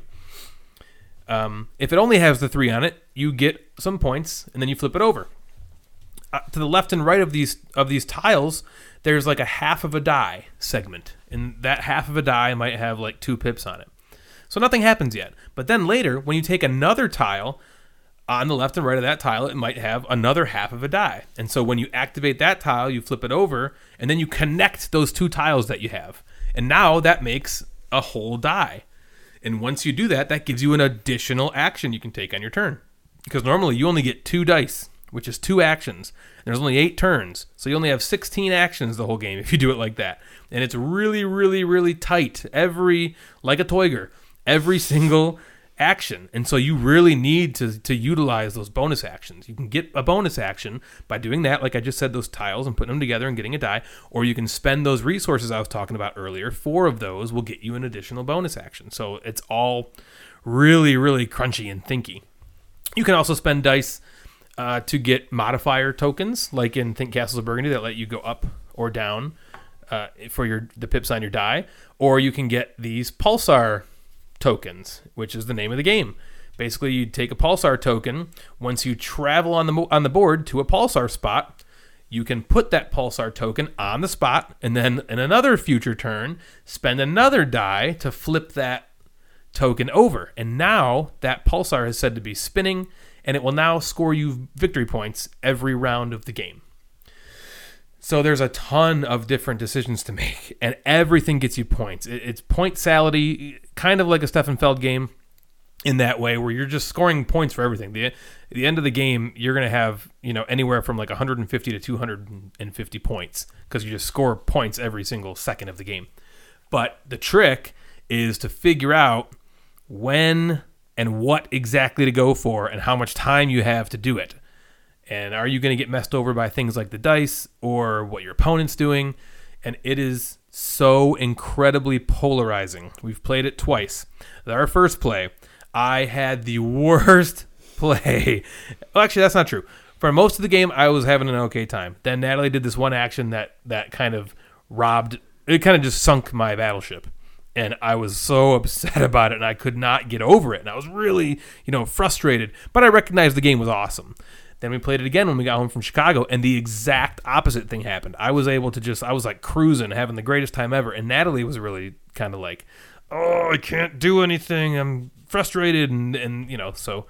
Um, if it only has the three on it, you get some points, and then you flip it over. Uh, to the left and right of these of these tiles, there's like a half of a die segment, and that half of a die might have like two pips on it. So nothing happens yet. But then later, when you take another tile, on the left and right of that tile, it might have another half of a die. And so when you activate that tile, you flip it over, and then you connect those two tiles that you have. And now that makes a whole die. And once you do that, that gives you an additional action you can take on your turn. Because normally you only get two dice, which is two actions. There's only eight turns, so you only have sixteen actions the whole game if you do it like that. And it's really, really, really tight. Every, like a Toyger, every single action. And so you really need to, to utilize those bonus actions. You can get a bonus action by doing that, like I just said, those tiles and putting them together and getting a die, or you can spend those resources I was talking about earlier. Four of those will get you an additional bonus action. So it's all really, really crunchy and thinky. You can also spend dice uh, to get modifier tokens, like in Think Castles of Burgundy, that let you go up or down uh, for your the pips on your die, or you can get these pulsar tokens, which is the name of the game. Basically, you take a pulsar token. Once you travel on the on the board to a pulsar spot, you can put that pulsar token on the spot, and then in another future turn, spend another die to flip that token over. And now that pulsar is said to be spinning, and it will now score you victory points every round of the game. So there's a ton of different decisions to make, and everything gets you points. It's point salady, kind of like a Stefan Feld game in that way, where you're just scoring points for everything. The, at the end of the game, you're going to have, you know, anywhere from like one hundred fifty to two hundred fifty points, because you just score points every single second of the game. But the trick is to figure out when and what exactly to go for and how much time you have to do it. And are you going to get messed over by things like the dice or what your opponent's doing? And it is so incredibly polarizing. We've played it twice. Our first play, I had the worst play. Well, actually, that's not true. For most of the game, I was having an okay time. Then Natalie did this one action that, that kind of robbed, it kind of just sunk my battleship. And I was so upset about it, and I could not get over it. And I was really, you know, frustrated. But I recognized the game was awesome. Then we played it again when we got home from Chicago, and the exact opposite thing happened. I was able to just, I was like cruising, having the greatest time ever. And Natalie was really kind of like, oh, I can't do anything. I'm frustrated. And, and, you know, so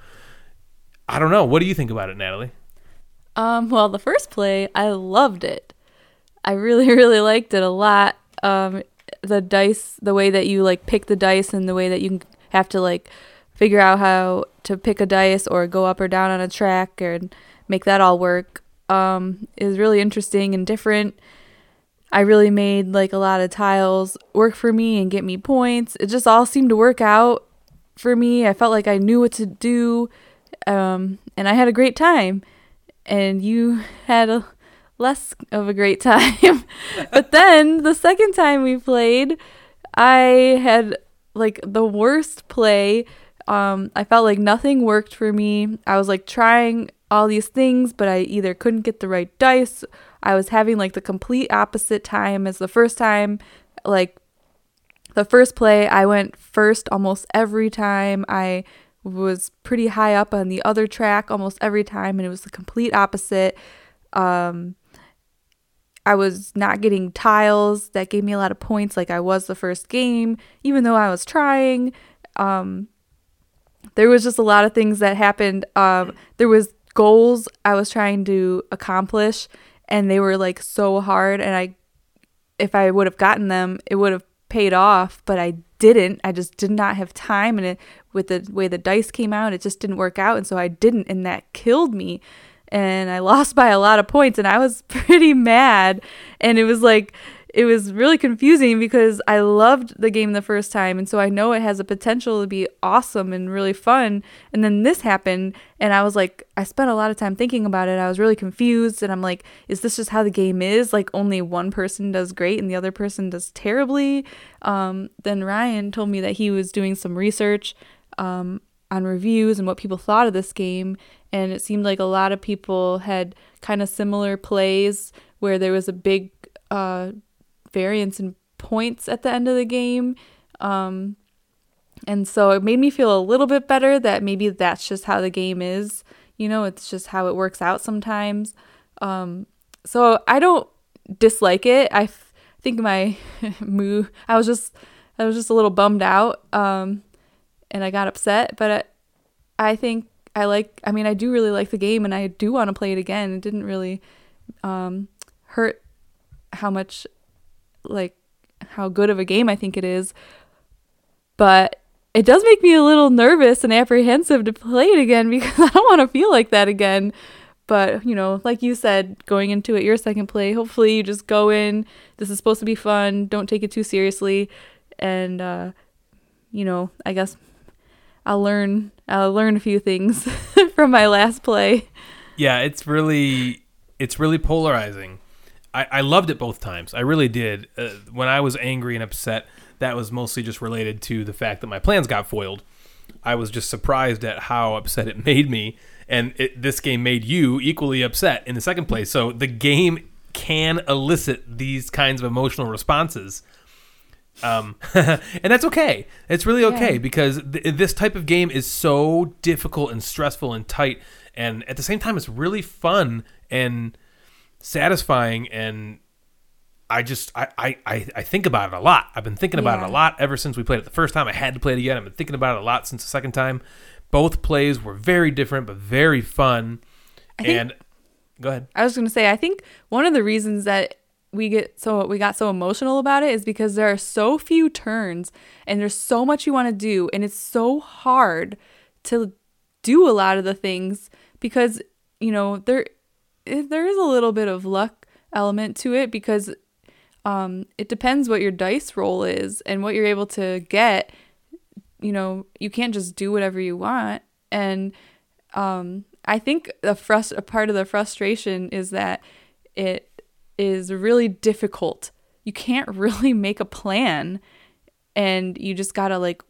I don't know. What do you think about it, Natalie? Um, well, the first play, I loved it. I really, really liked it a lot. Um, the dice, the way that you like pick the dice and the way that you have to like figure out how to pick a dice or go up or down on a track and make that all work um, is really interesting and different. I really made like a lot of tiles work for me and get me points. It just all seemed to work out for me. I felt like I knew what to do, um, and I had a great time. And you had a less of a great time. But then the second time we played, I had like the worst play. Um, I felt like nothing worked for me. I was like trying all these things, but I either couldn't get the right dice. I was having like the complete opposite time as the first time. Like the first play, I went first almost every time. I was pretty high up on the other track almost every time, and it was the complete opposite. Um, I was not getting tiles that gave me a lot of points like I was the first game, even though I was trying. Um, there was just a lot of things that happened. Um, there was goals I was trying to accomplish, and they were like so hard, and I, if I would have gotten them, it would have paid off, but I didn't. I just did not have time, and it, with the way the dice came out, it just didn't work out, and so I didn't, and that killed me. And I lost by a lot of points, and I was pretty mad. And it was like, it was really confusing because I loved the game the first time, and so I know it has the potential to be awesome and really fun. And then this happened, and I was like, I spent a lot of time thinking about it. I was really confused, and I'm like, is this just how the game is? Like, only one person does great and the other person does terribly? Um, then Ryan told me that he was doing some research um, on reviews and what people thought of this game, and it seemed like a lot of people had kind of similar plays where there was a big uh, variance in points at the end of the game. Um, and so it made me feel a little bit better that maybe that's just how the game is. You know, it's just how it works out sometimes. Um, so I don't dislike it. I f- think my mood, I was just, I was just a little bummed out. Um, and I got upset, but I, I think I like, I mean, I do really like the game and I do want to play it again. It didn't really um, hurt how much, like, how good of a game I think it is. But it does make me a little nervous and apprehensive to play it again because I don't want to feel like that again. But, you know, like you said, going into it, your second play, hopefully you just go in. This is supposed to be fun. Don't take it too seriously. And, uh, you know, I guess I'll learn I'll learn a few things from my last play. Yeah, it's really it's really polarizing. I, I loved it both times. I really did. Uh, when I was angry and upset, that was mostly just related to the fact that my plans got foiled. I was just surprised at how upset it made me, and it, this game made you equally upset in the second place. So the game can elicit these kinds of emotional responses. Um, and that's okay. It's really okay yeah. because th- this type of game is so difficult and stressful and tight, and at the same time, it's really fun and satisfying. And I just I, I, I, I think about it a lot. I've been thinking about yeah. it a lot ever since we played it the first time. I had to play it again. I've been thinking about it a lot since the second time. Both plays were very different, but very fun. I think, and go ahead. I was going to say, I think one of the reasons that we get so we got so emotional about it is because there are so few turns and there's so much you want to do, and it's so hard to do a lot of the things because, you know, there there is a little bit of luck element to it because um it depends what your dice roll is and what you're able to get. You know, you can't just do whatever you want. And um I think the frust- a part of the frustration is that it is really difficult. You can't really make a plan, and you just gotta like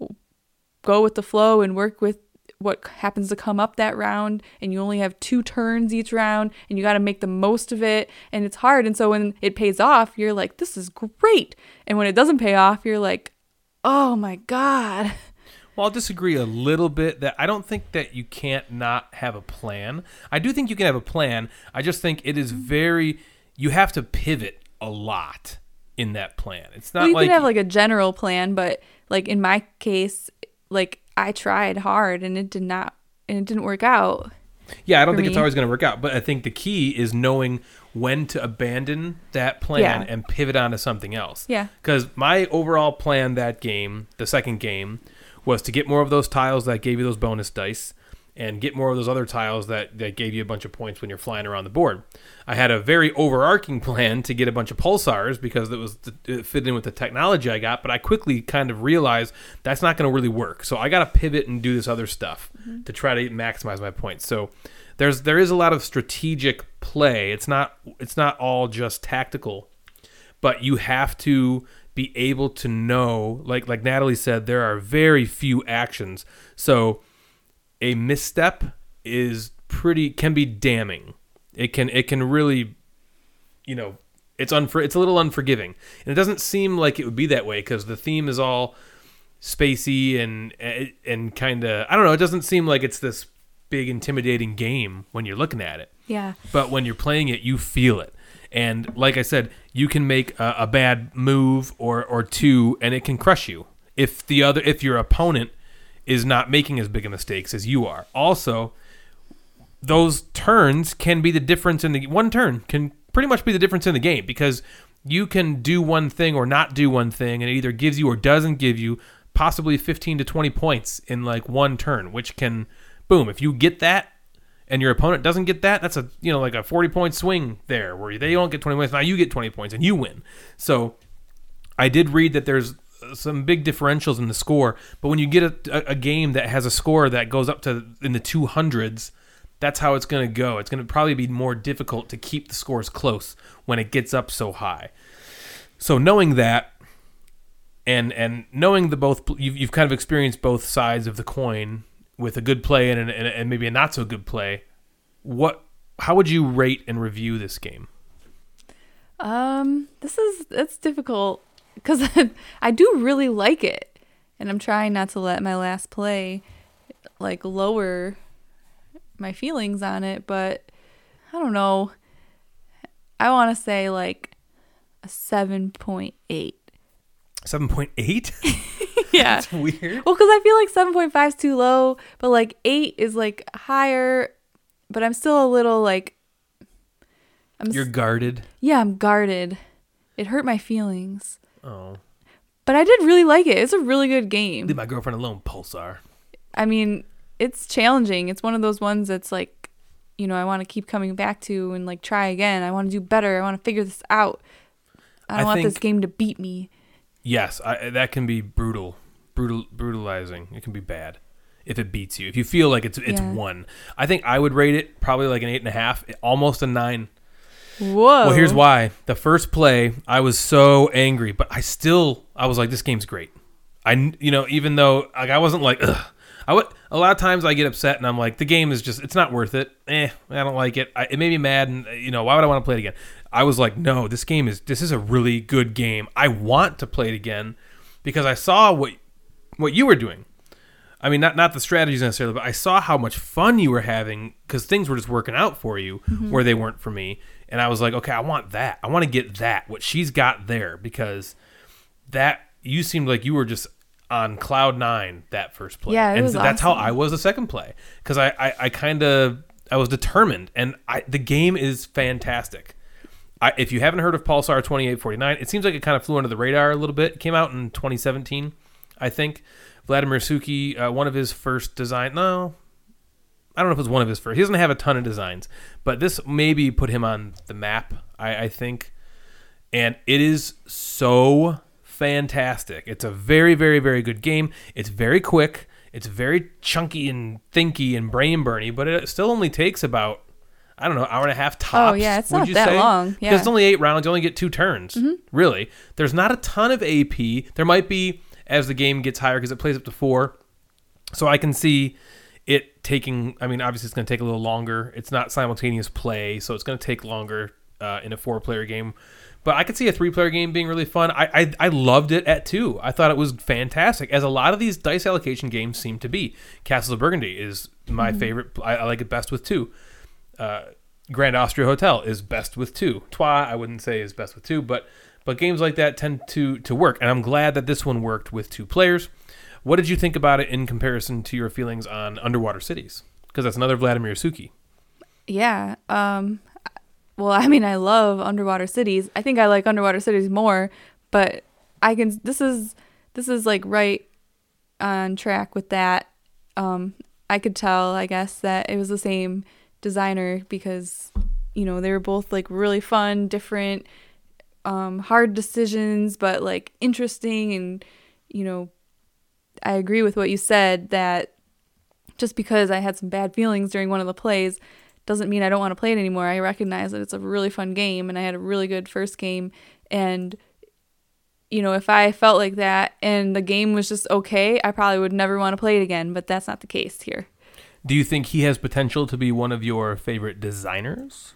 go with the flow and work with what happens to come up that round, and you only have two turns each round, and you gotta make the most of it, and it's hard. And so when it pays off, you're like, this is great. And when it doesn't pay off, you're like, oh my God. Well, I'll disagree a little bit. That I don't think that you can't not have a plan. I do think you can have a plan. I just think it is very... You have to pivot a lot in that plan. It's not well, you like... You can have like a general plan, but like in my case, like I tried hard and it did not, and it didn't work out. Yeah, I don't think me. it's always going to work out, but I think the key is knowing when to abandon that plan yeah. and pivot onto something else. Yeah. Because my overall plan that game, the second game, was to get more of those tiles that gave you those bonus dice and get more of those other tiles that, that gave you a bunch of points when you're flying around the board. I had a very overarching plan to get a bunch of pulsars because it was it fit in with the technology I got, but I quickly kind of realized that's not going to really work. So I got to pivot and do this other stuff mm-hmm. to try to maximize my points. So there's there is a lot of strategic play. It's not it's not all just tactical, but you have to be able to know, like like Natalie said, there are very few actions. So a misstep is pretty can be damning. It can it can really, you know, it's unfor- it's a little unforgiving, and it doesn't seem like it would be that way because the theme is all spacey and and kind of I don't know. It doesn't seem like it's this big intimidating game when you're looking at it. Yeah. But when you're playing it, you feel it, and like I said, you can make a, a bad move or or two, and it can crush you if the other if your opponent is not making as big of mistakes as you are. Also, those turns can be the difference in the one turn can pretty much be the difference in the game because you can do one thing or not do one thing, and it either gives you or doesn't give you possibly fifteen to twenty points in like one turn, which can boom. If you get that and your opponent doesn't get that, that's a you know like a forty point swing there where they don't get twenty points. Now you get twenty points and you win. So I did read that there's some big differentials in the score, but when you get a, a game that has a score that goes up to in the two hundreds, that's how it's going to go. It's going to probably be more difficult to keep the scores close when it gets up so high. So knowing that, and and knowing the both, you've, you've kind of experienced both sides of the coin with a good play and, and and maybe a not so good play. What? How would you rate and review this game? Um, this is it's difficult because I do really like it, and I'm trying not to let my last play like lower my feelings on it, but I don't know. I want to say like a seven point eight. seven point eight? Yeah. That's weird. Well, because I feel like seven point five is too low, but like eight is like higher, but I'm still a little like... I'm You're s- guarded? Yeah, I'm guarded. It hurt my feelings. Oh. But I did really like it. It's a really good game. Leave my girlfriend alone, Pulsar. I mean, it's challenging. It's one of those ones that's like, you know, I want to keep coming back to and like try again. I want to do better. I want to figure this out. I don't I want think- this game to beat me. Yes, I, that can be brutal, brutal, brutalizing. It can be bad if it beats you. If you feel like it's it's Yeah. one, I think I would rate it probably like an eight and a half, almost a nine. Whoa. Well, here's why: the first play, I was so angry, but I still, I was like, this game's great. I, you know, even though like I wasn't like, ugh. I would a lot of times I get upset and I'm like, the game is just, it's not worth it. Eh, I don't like it. I, it made me mad, and you know, why would I want to play it again? I was like, no, this game is, this is a really good game. I want to play it again because I saw what what you were doing. I mean, not not the strategies necessarily, but I saw how much fun you were having because things were just working out for you Mm-hmm. where they weren't for me. And I was like, okay, I want that. I want to get that, what she's got there, because that, you seemed like you were just on cloud nine that first play. Yeah, it and was that's how awesome. I was the second play because I, I, I kind of, I was determined, and I, the game is fantastic. I, if you haven't heard of Pulsar twenty-eight forty-nine, it seems like it kind of flew under the radar a little bit. It came out in twenty seventeen, I think. Vladimir Suki, uh, one of his first design, no, I don't know if it was one of his first. He doesn't have a ton of designs, but this maybe put him on the map, I, I think. And it is so fantastic. It's a very, very, very good game. It's very quick. It's very chunky and thinky and brain burny, but it still only takes about, I don't know, hour and a half tops. Oh, yeah, it's would not you that say? long, Because yeah. it's only eight rounds. You only get two turns, really. There's not a ton of A P. There might be as the game gets higher because it plays up to four. So I can see it taking, I mean, obviously it's going to take a little longer. It's not simultaneous play, so it's going to take longer uh, in a four-player game. But I could see a three-player game being really fun. I, I I loved it at two. I thought it was fantastic, as a lot of these dice allocation games seem to be. Castles of Burgundy is my favorite. I, I like it best with two. Uh, Grand Austria Hotel is best with two. Trois, I wouldn't say is best with two, but but games like that tend to to work, and I'm glad that this one worked with two players. What did you think about it in comparison to your feelings on Underwater Cities? Because that's another Vladimir Suki. Yeah. Um, well, I mean, I love Underwater Cities. I think I like Underwater Cities more, but I can. This is this is like right on track with that. Um, I could tell, I guess, that it was the same designer because, you know, they were both like really fun, different, um, hard decisions, but like interesting. And, you know, I agree with what you said that just because I had some bad feelings during one of the plays doesn't mean I don't want to play it anymore. I recognize that it's a really fun game and I had a really good first game. And, you know, if I felt like that and the game was just okay, I probably would never want to play it again, but that's not the case here. Do you think he has potential to be one of your favorite designers?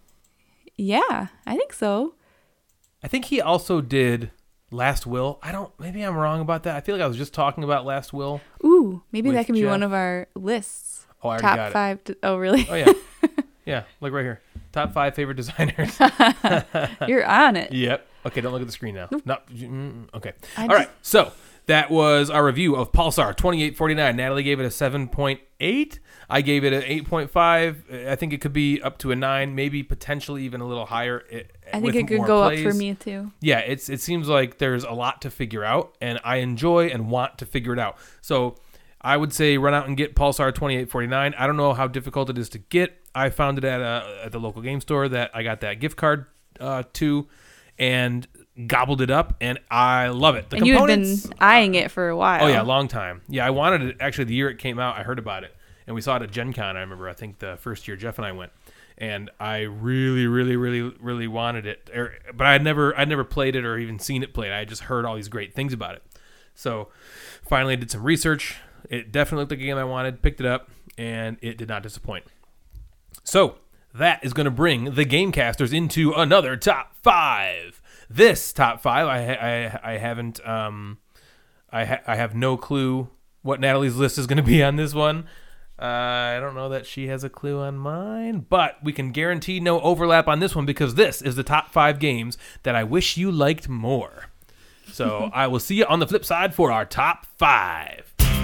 Yeah, I think so. I think he also did Last Will. I don't, maybe I'm wrong about that. I feel like I was just talking about Last Will. Ooh, maybe With that can be Jeff. one of our lists. Oh, I already Top got it. five. To, oh, really? Oh, yeah. Yeah, look right here. Top five favorite designers. You're on it. Yep. Okay, don't look at the screen now. No. mm, Okay. I All just- right. So that was our review of Pulsar twenty-eight forty-nine. Natalie gave it a seven point eight. I gave it an eight point five. I think it could be up to a nine, maybe potentially even a little higher. I think it could go up for me too. Yeah, it's it seems like there's a lot to figure out, and I enjoy and want to figure it out. So I would say run out and get Pulsar twenty-eight forty-nine. I don't know how difficult it is to get. I found it at a, at the local game store that I got that gift card uh, to, and gobbled it up, and I love it. The and you had been components- eyeing it for a while. Oh yeah, long time. Yeah, I wanted it actually the year it came out. I heard about it, and we saw it at Gen Con. I remember. I think the first year Jeff and I went, and I really, really, really, really wanted it. Er, but I had never, I'd never played it or even seen it played. I had just heard all these great things about it. So finally, I did some research. It definitely looked like a game I wanted. Picked it up, and it did not disappoint. So that is going to bring the Gamecasters into another top five. This top five, I I, I haven't, um, I ha- I have no clue what Natalie's list is going to be on this one. Uh, I don't know that she has a clue on mine, but we can guarantee no overlap on this one because this is the top five games that I wish you liked more. So I will see you on the flip side for our top five.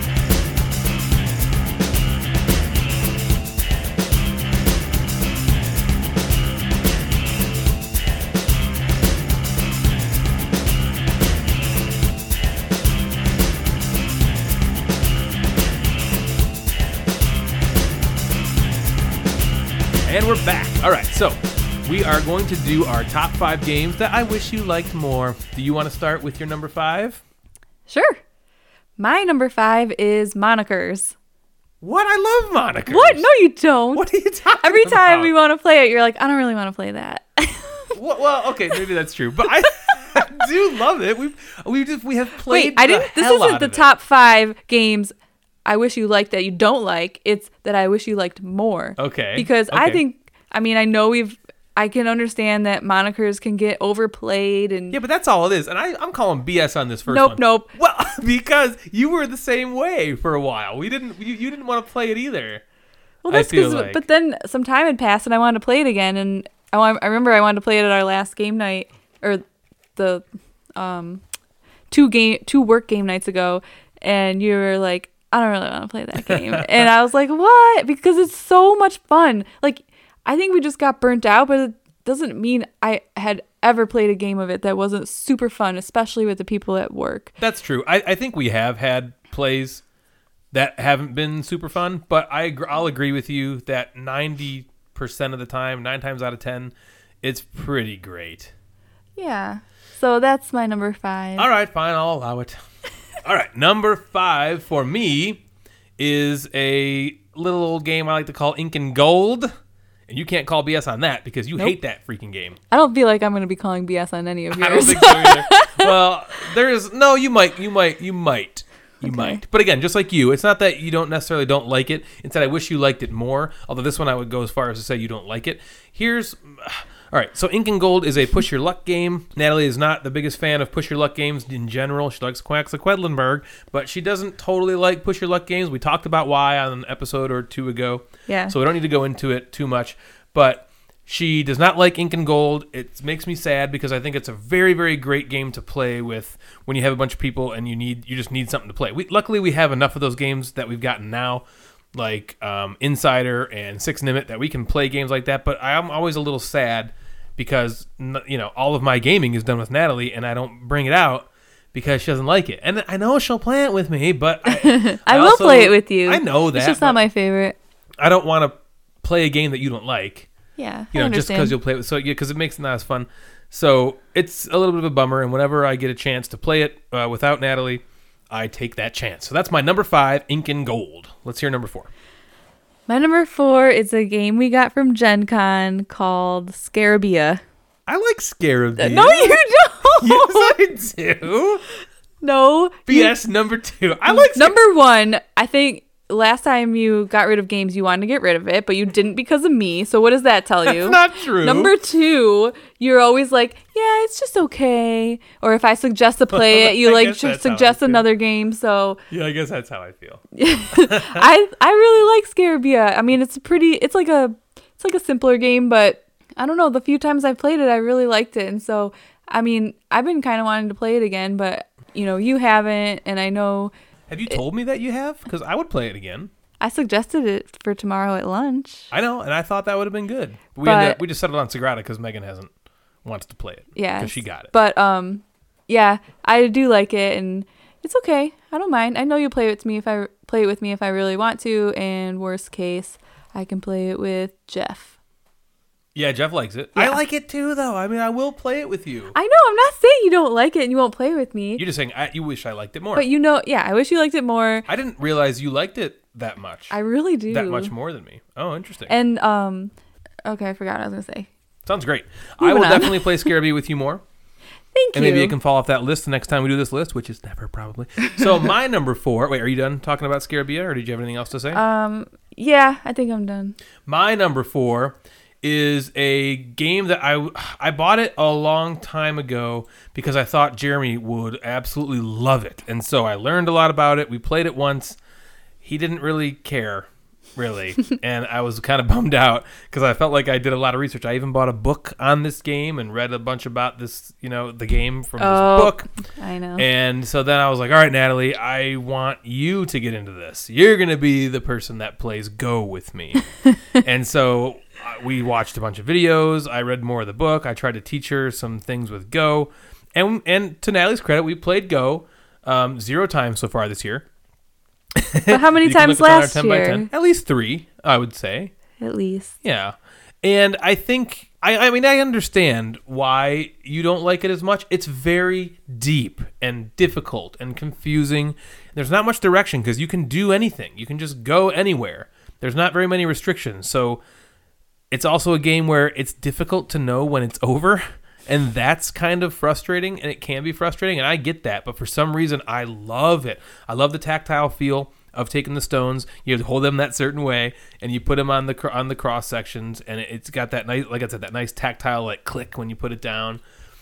And we're back. All right, so we are going to do our top five games that I wish you liked more. Do you want to start with your number five? Sure. My number five is Monikers. What? I love Monikers. What? No, you don't. What are you talking Every about? time we want to play it, you're like, I don't really want to play that. well, well, okay, maybe that's true, but I, I do love it. We we just we have played. Wait, I the didn't. This hell isn't out the of it. top five games I wish you liked that you don't like. It's that I wish you liked more. Okay. Because I okay. think, I mean, I know we've, I can understand that Monikers can get overplayed and. Yeah, but that's all it is, and I, I'm calling B S on this first Nope, one. nope. Well, because you were the same way for a while. We didn't. You, you didn't want to play it either. Well, I that's feel because. like. But then some time had passed, and I wanted to play it again, and I, wa- I remember I wanted to play it at our last game night, or the, um, two game two work game nights ago, and you were like, I don't really want to play that game. And I was like, what? Because it's so much fun. Like, I think we just got burnt out, but it doesn't mean I had ever played a game of it that wasn't super fun, especially with the people at work. That's true. I, I think we have had plays that haven't been super fun, but I agr- I'll agree with you that ninety percent of the time, nine times out of ten, it's pretty great. Yeah. So that's my number five. All right, fine. I'll allow it. All right, number five for me is a little old game I like to call Ink and Gold. And you can't call B S on that because you Nope. hate that freaking game. I don't feel like I'm going to be calling B S on any of yours. I don't think so either. Well, there is no. You might. You might. You might. You Okay. might. But again, just like you, it's not that you don't necessarily don't like it. Instead, I wish you liked it more. Although this one, I would go as far as to say you don't like it. Here's. All right, so Ink and Gold is a push your luck game. Natalie is not the biggest fan of push your luck games in general. She likes Quacks of Quedlinburg, but she doesn't totally like push your luck games. We talked about why on an episode or two ago. Yeah. So we don't need to go into it too much. But she does not like Ink and Gold. It makes me sad because I think it's a very, very great game to play with when you have a bunch of people and you need you just need something to play. We, luckily, we have enough of those games that we've gotten now, like um, Insider and Six Nimit, that we can play games like that. But I'm always a little sad because, you know, all of my gaming is done with Natalie, and I don't bring it out because she doesn't like it. And I know she'll play it with me, but I, I, I will also- play it with you. I know that. It's just but not my favorite. I don't want to play a game that you don't like. Yeah. You I know, just understand. because you'll play it. So yeah, because it makes it not as fun. So it's a little bit of a bummer. And whenever I get a chance to play it uh, without Natalie, I take that chance. So that's my number five, Ink and Gold. Let's hear number four. My number four is a game we got from Gen Con called Scarabia. I like Scarabia. No, you don't. Yes, I do. No. B you- S number two. I like Scar- Number one, I think last time you got rid of games, you wanted to get rid of it, but you didn't because of me. So what does that tell you? That's not true. Number two, you're always like, yeah, it's just okay. Or if I suggest to play it, you I like guess should that's how I suggest feel. another game. So Yeah, I guess that's how I feel. I I really like Scarabia. I mean, it's a pretty, it's like a, it's like a simpler game, but I don't know. The few times I've played it, I really liked it, and so I mean, I've been kind of wanting to play it again, but you know, you haven't, and I know Have you told me that you have? Because I would play it again. I suggested it for tomorrow at lunch. I know, and I thought that would have been good. We But- ended up, we just settled on Sagrada because Megan hasn't wants to play it. Yeah, because she got it. But um, yeah, I do like it, and it's okay. I don't mind. I know you'll play it with me if I play it with me if I really want to, and worst case, I can play it with Jeff. Yeah, Jeff likes it. Yeah. I like it too, though. I mean, I will play it with you. I know. I'm not saying you don't like it and you won't play with me. You're just saying I, you wish I liked it more. But you know, yeah, I wish you liked it more. I didn't realize you liked it that much. I really do. That much more than me. Oh, interesting. And, um, okay, I forgot what I was going to say. Sounds great. Moving I will on. definitely play Scarabee with you more. Thank And you. maybe it can fall off that list the next time we do this list, which is never probably. So my number four. Wait, are you done talking about Scarabia, or did you have anything else to say? Um, yeah, I think I'm done. My number four is a game that I I bought it a long time ago because I thought Jeremy would absolutely love it, and so I learned a lot about it. We played it once. He didn't really care. Really, and I was kind of bummed out because I felt like I did a lot of research. I even bought a book on this game and read a bunch about this, you know, the game from Oh, this book. I know. And so then I was like, all right, Natalie, I want you to get into this. You're going to be the person that plays Go with me. And so uh, we watched a bunch of videos. I read more of the book. I tried to teach her some things with Go. And and to Natalie's credit, we played Go um, zero times so far this year. But how many You can times look at our last ten by year? ten. At least three, I would say. At least. Yeah. And I think, I, I mean, I understand why you don't like it as much. It's very deep and difficult and confusing. There's not much direction because you can do anything. You can just go anywhere. There's not very many restrictions. So it's also a game where it's difficult to know when it's over. And that's kind of frustrating, and it can be frustrating, and I get that. But for some reason, I love it. I love the tactile feel of taking the stones. You have to hold them that certain way, and you put them on the on the cross sections, and it's got that nice, like I said, that nice tactile like click when you put it down,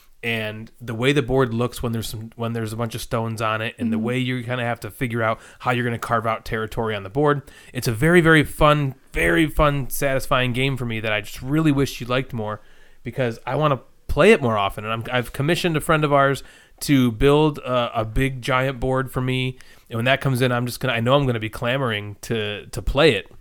and the way the board looks when there's some when there's a bunch of stones on it, and mm-hmm. the way you kind of have to figure out how you're going to carve out territory on the board. It's a very very fun, very fun, satisfying game for me that I just really wish you liked more because I want to play it more often, and I'm, I've commissioned a friend of ours to build a, a big giant board for me, and when that comes in, I'm just gonna I know I'm gonna be clamoring to to play it.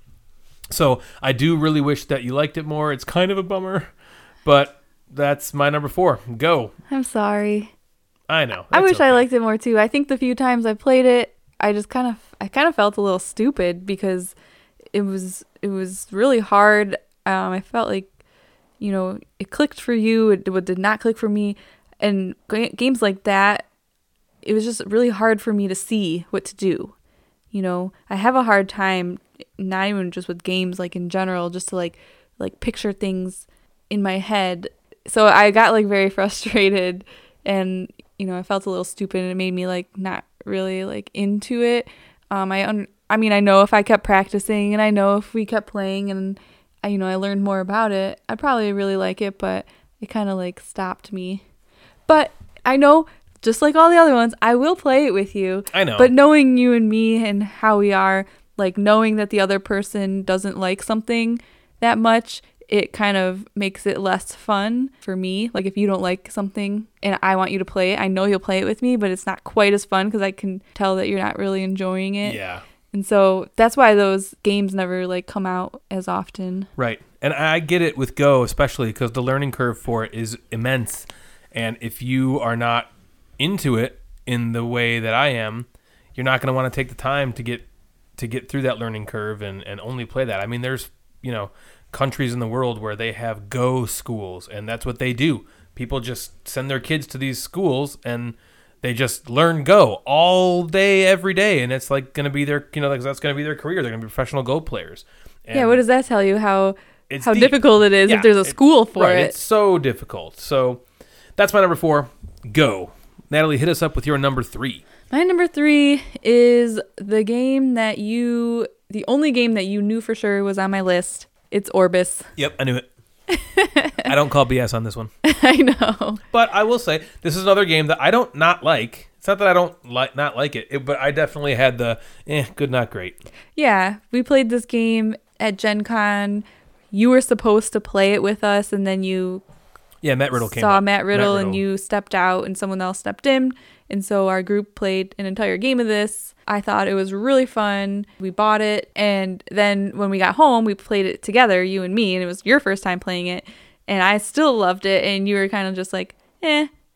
So I do really wish that you liked it more. It's kind of a bummer, but that's my number four. Go. I'm sorry. I know. I wish okay. I liked it more too. I think the few times I played it, I just kind of I kind of felt a little stupid because it was it was really hard. Um, I felt like, you know, it clicked for you, it did not click for me. And g- games like that, it was just really hard for me to see what to do. You know, I have a hard time, not even just with games, like in general, just to like, like picture things in my head. So I got like very frustrated and, you know, I felt a little stupid and it made me like not really like into it. Um, I, un- I mean, I know if I kept practicing and I know if we kept playing and I, you know, I learned more about it, I'd probably really like it, but it kind of like stopped me. But I know, just like all the other ones, I will play it with you. I know. But knowing you and me and how we are, like knowing that the other person doesn't like something that much, it kind of makes it less fun for me. Like if you don't like something and I want you to play it, I know you'll play it with me, but it's not quite as fun because I can tell that you're not really enjoying it. Yeah. And so that's why those games never like come out as often. Right. And I get it with Go, especially because the learning curve for it is immense. And if you are not into it in the way that I am, you're not going to want to take the time to get to get through that learning curve and, and only play that. I mean, there's, you know, countries in the world where they have Go schools, and that's what they do. People just send their kids to these schools and they just learn Go all day, every day, and it's like going to be their, you know, like that's going to be their career. They're going to be professional Go players. And yeah, what does that tell you? How how deep. difficult it is yeah, if there's a school for right, it. It's so difficult. So that's my number four. Go. Natalie, hit us up with your number three. My number three is the game that you, the only game that you knew for sure was on my list. It's Orbis. Yep, I knew it. I don't call B S on this one. I know. But I will say, this is another game that I don't not like. It's not that I don't like not like it, it, but I definitely had the, eh, good, not great. Yeah, we played this game at Gen Con. You were supposed to play it with us, and then you Yeah, Matt Riddle came saw up. Matt Riddle, Matt Riddle and you stepped out, and someone else stepped in. And so our group played an entire game of this. I thought it was really fun. We bought it, and then when we got home, we played it together, you and me, and it was your first time playing it. And I still loved it, and you were kind of just like, eh,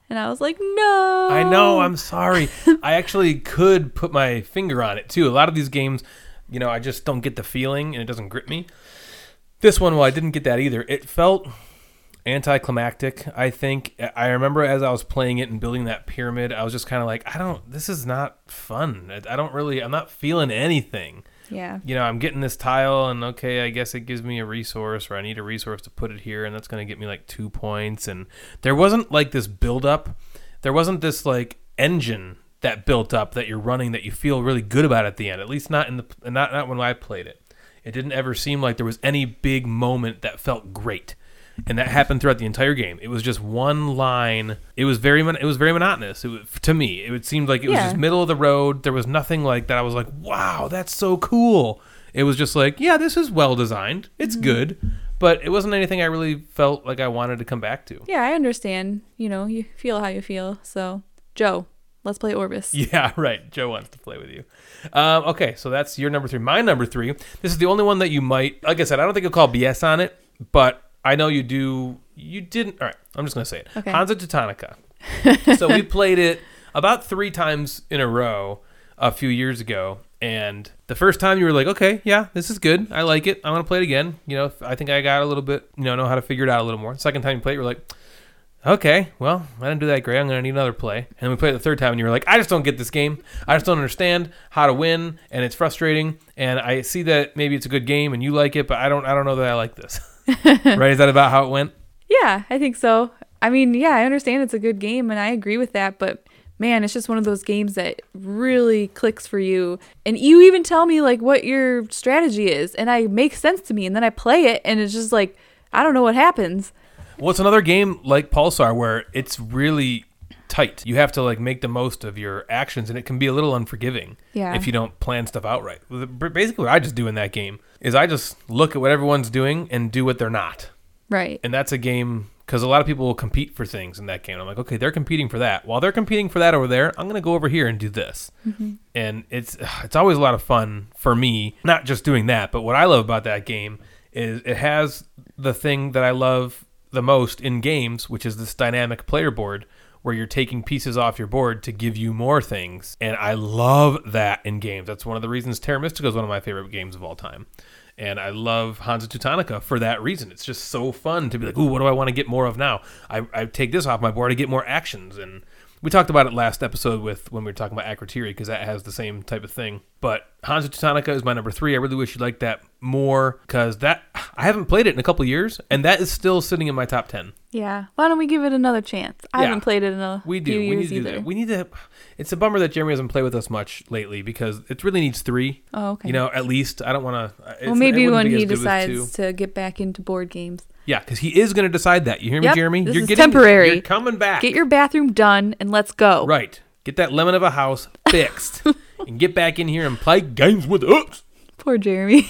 And I was like, no. I know. I'm sorry. I actually could put my finger on it, too. A lot of these games, you know, I just don't get the feeling and it doesn't grip me. This one, well, I didn't get that either. It felt anticlimactic, I think. I remember as I was playing it and building that pyramid, I was just kind of like, I don't, this is not fun. I don't really, I'm not feeling anything. Yeah. You know, I'm getting this tile and okay, I guess it gives me a resource or I need a resource to put it here and that's going to get me like two points. And there wasn't like this build up. There wasn't this like engine that built up that you're running that you feel really good about at the end, at least not in the, not, not when I played it. It didn't ever seem like there was any big moment that felt great. And that happened throughout the entire game. It was just one line. It was very mon- it was very monotonous. It was, to me, it would seem like it was Yeah. just middle of the road. There was nothing like that. I was like, wow, that's so cool. It was just like, yeah, this is well designed. It's mm-hmm. good. But it wasn't anything I really felt like I wanted to come back to. Yeah, I understand. You know, you feel how you feel. So, Joe, let's play Orbis. Yeah, right. Joe wants to play with you. Um, okay, so that's your number three. My number three, this is the only one that you might, like I said, I don't think you'll call B S on it, but I know you do. You didn't. All right. I'm just going to say it. Okay. Hansa Teutonica. So we played it about three times in a row a few years ago. And the first time you were like, okay, yeah, this is good. I like it. I want to play it again. You know, I think I got a little bit, you know, know how to figure it out a little more. Second time you played it, you were like, okay, well, I didn't do that great. I'm going to need another play. And we played it the third time and you were like, I just don't get this game. I just don't understand how to win. And it's frustrating. And I see that maybe it's a good game and you like it, but I don't, I don't know that I like this. Right? Is that about how it went? Yeah, I think so. I mean, yeah, I understand it's a good game and I agree with that, but man, it's just one of those games that really clicks for you. And you even tell me like what your strategy is and I makes sense to me and then I play it and it's just like, I don't know what happens. Well, it's another game like Pulsar where it's really tight. You have to like make the most of your actions and it can be a little unforgiving yeah. if you don't plan stuff out right. Basically what I just do in that game is I just look at what everyone's doing and do what they're not. Right. And that's a game because a lot of people will compete for things in that game. I'm like, okay, they're competing for that. While they're competing for that over there, I'm going to go over here and do this. Mm-hmm. And it's it's always a lot of fun for me, not just doing that, but what I love about that game is it has the thing that I love the most in games, which is this dynamic player board where you're taking pieces off your board to give you more things. And I love that in games. That's one of the reasons Terra Mystica is one of my favorite games of all time. And I love Hansa Teutonica for that reason. It's just so fun to be like, ooh, what do I want to get more of now? I, I take this off my board to get more actions. And we talked about it last episode with when we were talking about Akrotiri because that has the same type of thing. But Hansa Teutonica is my number three. I really wish you liked that more because that I haven't played it in a couple of years, and that is still sitting in my top ten. Yeah. Why don't we give it another chance? I Yeah. haven't played it in a We do. few We years need to do either. that. We need to. It's a bummer that Jeremy doesn't play with us much lately because it really needs three. Oh, okay. You know, at least I don't want to. Well, maybe when he decides to get back into board games. Yeah, because he is going to decide that. You hear me, Yep, Jeremy? this You're is getting temporary. You're coming back. Get your bathroom done and let's go. Right. Get that lemon of a house fixed and get back in here and play games with us. Poor Jeremy.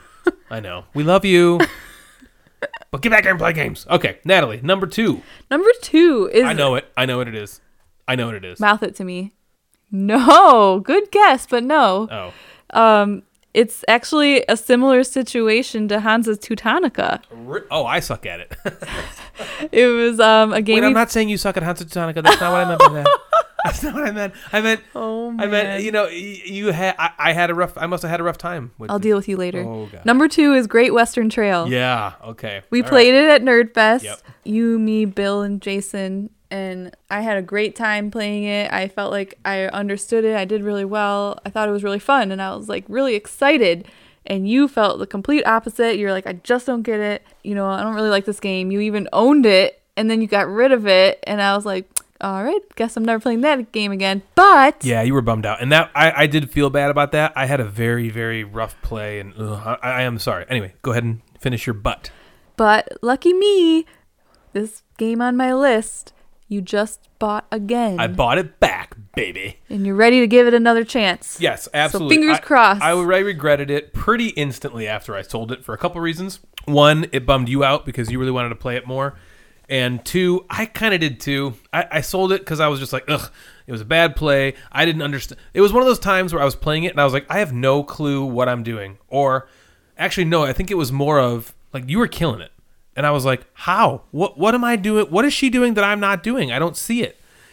I know. We love you. But get back here and play games. Okay, Natalie, number two. Number two is... I know it. I know what it is. I know what it is. Mouth it to me. No. Good guess, but no. Oh. Um, it's actually a similar situation to Hansa Teutonica. Oh, I suck at it. It was um, a game... Wait, we- I'm not saying you suck at Hansa Teutonica. That's not what I meant by that. That's not what I meant. I meant... Oh, man. I meant, you know, you, you had... I, I had a rough... I must have had a rough time with I'll it. deal with you later. Oh, God. Number two is Great Western Trail. Yeah, okay. We All played right. it at Nerdfest. Yep. You, me, Bill, and Jason. And I had a great time playing it. I felt like I understood it. I did really well. I thought it was really fun. And I was like really excited. And you felt the complete opposite. You're like, I just don't get it. You know, I don't really like this game. You even owned it. And then you got rid of it. And I was like, all right, guess I'm never playing that game again. But Yeah, you were bummed out. And that I, I did feel bad about that. I had a very, very rough play. And ugh, I, I am sorry. Anyway, go ahead and finish your butt. but lucky me, this game on my list, you just bought again. I bought it back, baby. and you're ready to give it another chance. Yes, absolutely. So fingers I, crossed. I, I regretted it pretty instantly after I sold it for a couple reasons. One, it bummed you out because you really wanted to play it more. And two, I kind of did too. I, I sold it because I was just like, ugh, it was a bad play. I didn't understand. It was one of those times where I was playing it and I was like, I have no clue what I'm doing. Or actually, no, I think it was more of like you were killing it. And I was like, how? What What am I doing? What is she doing that I'm not doing? I don't see it.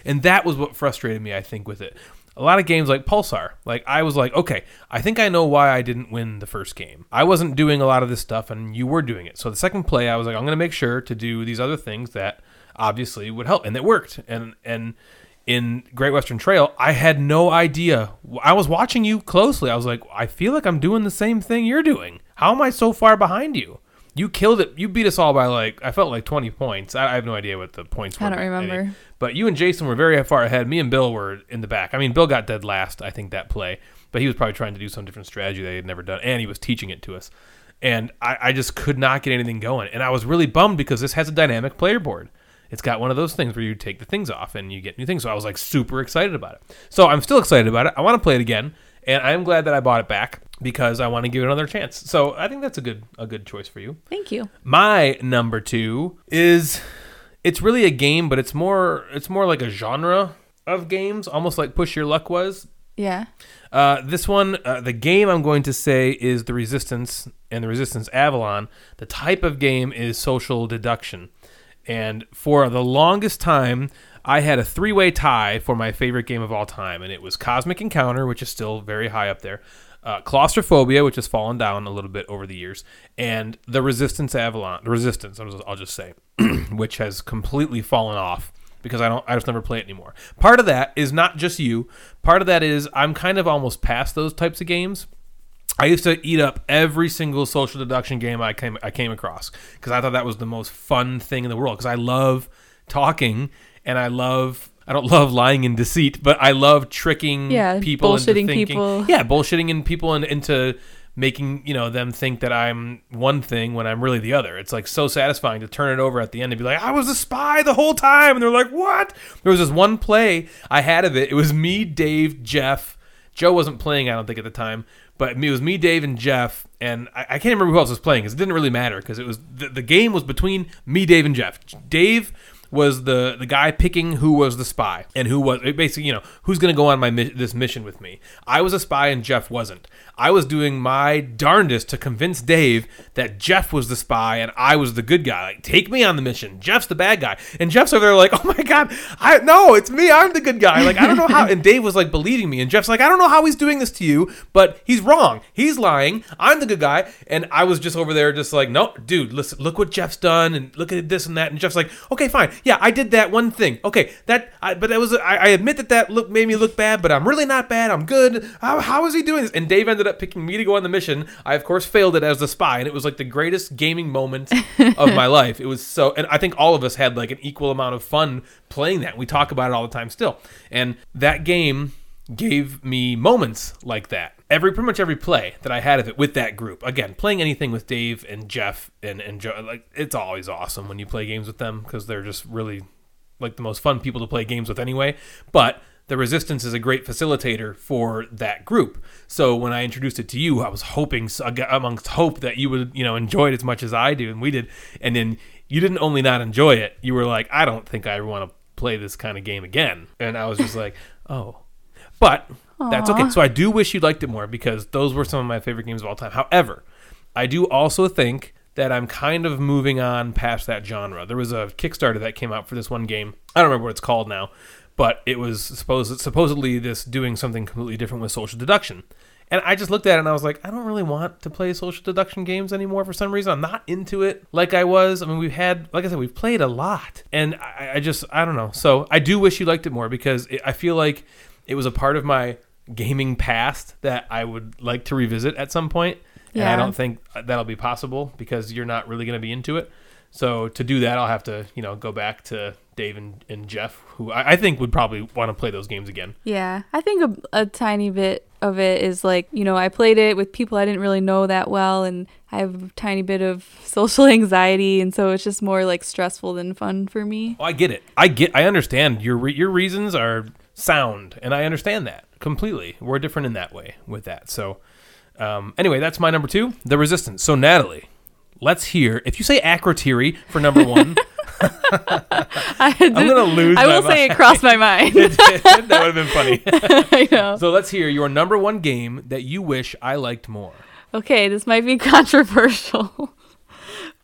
And that was what frustrated me, I think, with it. A lot of games like Pulsar, like I was like, okay, I think I know why I didn't win the first game. I wasn't doing a lot of this stuff and you were doing it. So the second play, I was like, I'm going to make sure to do these other things that obviously would help. And it worked. And, and in Great Western Trail, I had no idea. I was watching you closely. I was like, I feel like I'm doing the same thing you're doing. How am I so far behind you? You killed it. You beat us all by like, I felt like twenty points. I, I have no idea what the points were. I don't remember. But you and Jason were very far ahead. Me and Bill were in the back. I mean, Bill got dead last, I think, that play. But he was probably trying to do some different strategy that he had never done. And he was teaching it to us. And I, I just could not get anything going. And I was really bummed because this has a dynamic player board. It's got one of those things where you take the things off and you get new things. So I was like super excited about it. So I'm still excited about it. I want to play it again. And I'm glad that I bought it back because I want to give it another chance. So I think that's a good a good choice for you. Thank you. My number two is, it's really a game, but it's more it's more like a genre of games, almost like Push Your Luck was. Yeah. Uh, this one, uh, the game I'm going to say is The Resistance and The Resistance Avalon. The type of game is social deduction. And for the longest time, I had a three-way tie for my favorite game of all time, and it was Cosmic Encounter, which is still very high up there, uh, Claustrophobia, which has fallen down a little bit over the years, and The Resistance Avalon, The Resistance, I'll just say, which has completely fallen off because I don't, I just never play it anymore. Part of that is not just you. Part of that is I'm kind of almost past those types of games. I used to eat up every single social deduction game I came I came across because I thought that was the most fun thing in the world because I love talking and I love I don't love lying and deceit, but I love tricking yeah, people into bullshitting thinking people. Yeah, bullshitting in people and into making, you know, them think that I'm one thing when I'm really the other. It's like so satisfying to turn it over at the end and be like, I was a spy the whole time, and they're like, what? There was this one play I had of it. It was me, Dave, Jeff. Joe wasn't playing, I don't think, at the time. But it was me, Dave, and Jeff, and I, I can't remember who else was playing because it didn't really matter because it was the, the game was between me, Dave, and Jeff. Dave was the, the guy picking who was the spy and who was basically, you know, who's going to go on my this mission with me. I was a spy and Jeff wasn't. I was doing my darndest to convince Dave that Jeff was the spy and I was the good guy. Like, take me on the mission. Jeff's the bad guy. And Jeff's over there like, oh my God, I no, it's me. I'm the good guy. Like, I don't know how. And Dave was like believing me. And Jeff's like, I don't know how he's doing this to you, but he's wrong. He's lying. I'm the good guy. And I was just over there just like, no, dude, listen, look what Jeff's done and look at this and that. And Jeff's like, okay, fine. Yeah, I did that one thing. Okay, that, I, but that was, I, I admit that that look made me look bad, but I'm really not bad. I'm good. How, how is he doing this? And Dave ended up picking me to go on the mission. I, of course, failed it as the spy, and it was like the greatest gaming moment of my life. It was so, and I think all of us had like an equal amount of fun playing that. We talk about it all the time still. And that game gave me moments like that. Every pretty much every play that I had of it with that group. Again, playing anything with Dave and Jeff and, and Joe, like, it's always awesome when you play games with them because they're just really like the most fun people to play games with anyway. But the Resistance is a great facilitator for that group. So when I introduced it to you, I was hoping, amongst hope, that you would, you know, enjoy it as much as I do, and we did. And then you didn't only not enjoy it, you were like, I don't think I want to play this kind of game again. And I was just like, oh. But that's okay. So I do wish you liked it more because those were some of my favorite games of all time. However, I do also think that I'm kind of moving on past that genre. There was a Kickstarter that came out for this one game. I don't remember what it's called now, but it was supposed supposedly this doing something completely different with social deduction. And I just looked at it and I was like, I don't really want to play social deduction games anymore for some reason. I'm not into it like I was. I mean, we've had, like I said, we've played a lot. And I, I just, I don't know. So I do wish you liked it more because it, I feel like it was a part of my gaming past that I would like to revisit at some point. And Yeah. I don't think that'll be possible because you're not really going to be into it. So to do that, I'll have to, you know, go back to Dave and, and Jeff, who I, I think would probably want to play those games again. Yeah, I think a, a tiny bit of it is like, you know, I played it with people I didn't really know that well, and I have a tiny bit of social anxiety, and so it's just more like stressful than fun for me. Oh, I get it. I get. I understand your re- your reasons are sound, and I understand that completely. We're different in that way with that. So um, anyway, that's my number two, The Resistance. So Natalie, let's hear. If you say Akrotiri for number one. I I'm gonna lose. I my will say mind. it crossed my mind. That would have been funny. I know. So let's hear your number one game that you wish I liked more. Okay, this might be controversial,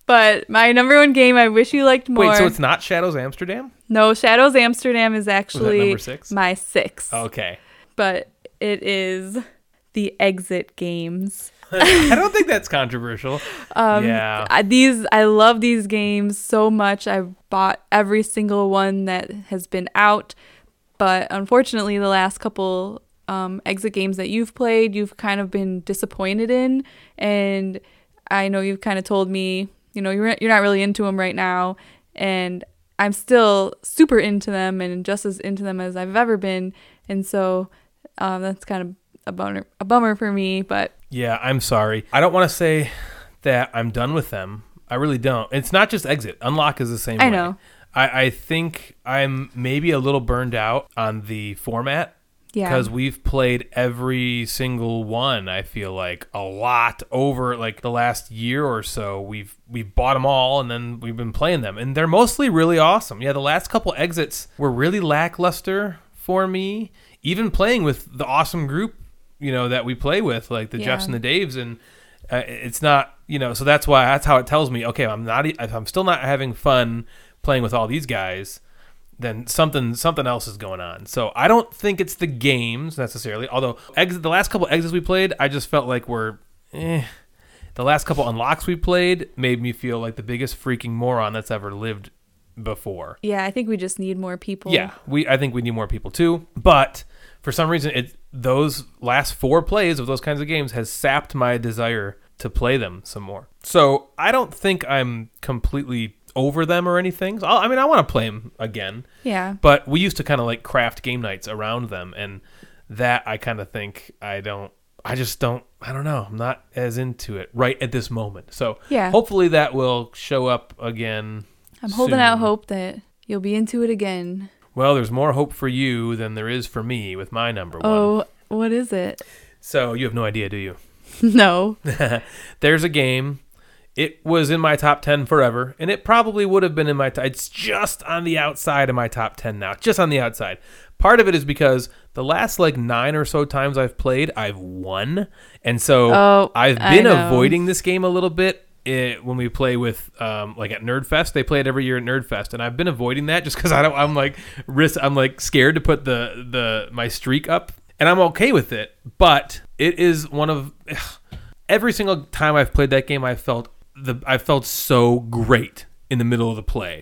But my number one game I wish you liked more. Wait, so it's not Shadows Amsterdam? No, Shadows Amsterdam is actually number six? my six. Okay. But it is the Exit games. I don't think that's controversial. Um, yeah. I, these I love these games so much. I bought every single one that has been out, but unfortunately, the last couple um, Exit games that you've played, you've kind of been disappointed in, and I know you've kind of told me, you know, you're you're not really into them right now, and I'm still super into them and just as into them as I've ever been, and so um, that's kind of a bummer, a bummer for me, but. Yeah, I'm sorry. I don't want to say that I'm done with them. I really don't. It's not just Exit. Unlock is the same I way. know. I, I think I'm maybe a little burned out on the format. Yeah. Because we've played every single one, I feel like, a lot over like the last year or so. We've we've bought them all and then we've been playing them. And they're mostly really awesome. Yeah, the last couple Exits were really lackluster for me. Even playing with the awesome group, you know, that we play with, like the Yeah. Jeffs and the Daves, and uh, it's not, you know, so that's why, that's how it tells me, okay, I'm not, if I'm still not having fun playing with all these guys, then something, something else is going on. So I don't think it's the games necessarily, although exit, the last couple exits we played, I just felt like we're, eh. The last couple unlocks we played made me feel like the biggest freaking moron that's ever lived before. Yeah, I think we just need more people. Yeah, we, I think we need more people too, but for some reason, it those last four plays of those kinds of games has sapped my desire to play them some more. So I don't think I'm completely over them or anything. So, I mean, I want to play them again. Yeah. But we used to kind of like craft game nights around them, and that I kind of think I don't. I just don't. I don't know. I'm not as into it right at this moment. So Yeah. hopefully that will show up again. I'm holding soon. out hope that you'll be into it again. Well, there's more hope for you than there is for me with my number one. Oh, what is it? So you have no idea, do you? No. There's a game. It was in my top ten forever, and it probably would have been in my top. It's just on the outside of my top ten now, just on the outside. Part of it is because the last like nine or so times I've played, I've won. And so Oh, I've I been know. avoiding this game a little bit. It, when we play with um, like at Nerdfest, they play it every year at Nerdfest, and I've been avoiding that just because I don't. I'm like risk. I'm like scared to put the the my streak up, and I'm okay with it. But it is one of ugh, every single time I've played that game, I felt the I felt so great in the middle of the play,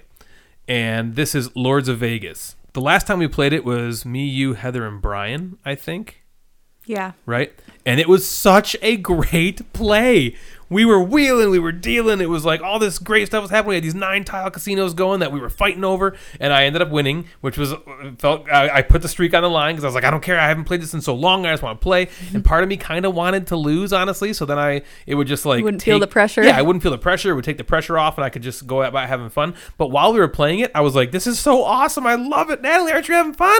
and this is Lords of Vegas. The last time we played it was me, you, Heather, and Brian, I think. Yeah. Right? And it was such a great play. We were wheeling, we were dealing. It was like all this great stuff was happening. We had these nine tile casinos going that we were fighting over, and I ended up winning, which was felt. I, I put the streak on the line because I was like, I don't care. I haven't played this in so long. I just want to play. And part of me kind of wanted to lose, honestly. So then I, it would just like You wouldn't take, feel the pressure. Yeah, I wouldn't feel the pressure. It would take the pressure off, and I could just go about having fun. But while we were playing it, I was like, this is so awesome. I love it, Natalie. Aren't you having fun?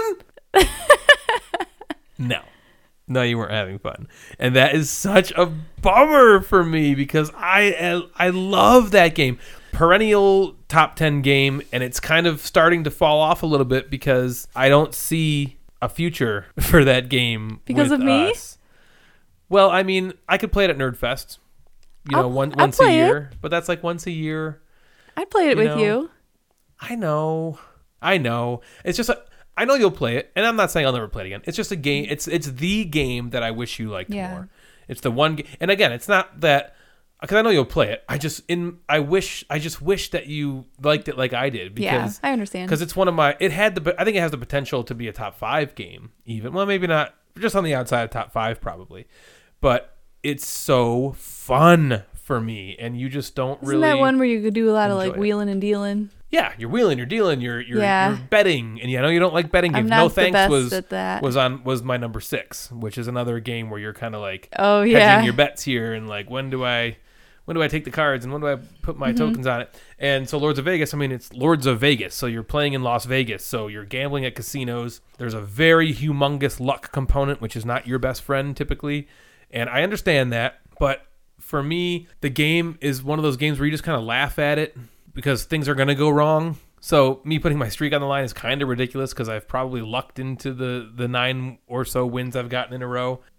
No. No, you weren't having fun. And that is such a bummer for me because I I love that game. Perennial top ten game, and it's kind of starting to fall off a little bit because I don't see a future for that game Because with of me? us. Well, I mean, I could play it at Nerdfest, you know, I'll- one, I'll once a play it. year. But that's like once a year. I played it You with know, you. I know. I know. It's just a, I know you'll play it, and I'm not saying I'll never play it again. It's just a game. It's it's the game that I wish you liked Yeah. more. It's the one game, and again, it's not that because I know you'll play it. I just in I wish I just wish that you liked it like I did Yeah, because I understand. because it's one of my. It had the I think it has the potential to be a top five game even. Well, maybe not. Just on the outside of top five probably, but it's so fun for me, and you just don't Isn't really. that one where you could do a lot of like enjoy it. wheeling and dealing? Yeah, you're wheeling, you're dealing, you're you're, Yeah. you're betting, and you know you don't like betting I'm games. not No the thanks best was at that. was on was my number six, which is another game where you're kind of like Oh hedging yeah. your bets here and like when do I when do I take the cards and when do I put my Mm-hmm. tokens on it? And so Lords of Vegas, I mean it's Lords of Vegas, so you're playing in Las Vegas, so you're gambling at casinos. There's a very humongous luck component, which is not your best friend typically, and I understand that, but for me, the game is one of those games where you just kind of laugh at it because things are going to go wrong. So me putting my streak on the line is kind of ridiculous because I've probably lucked into the, the nine or so wins I've gotten in a row. But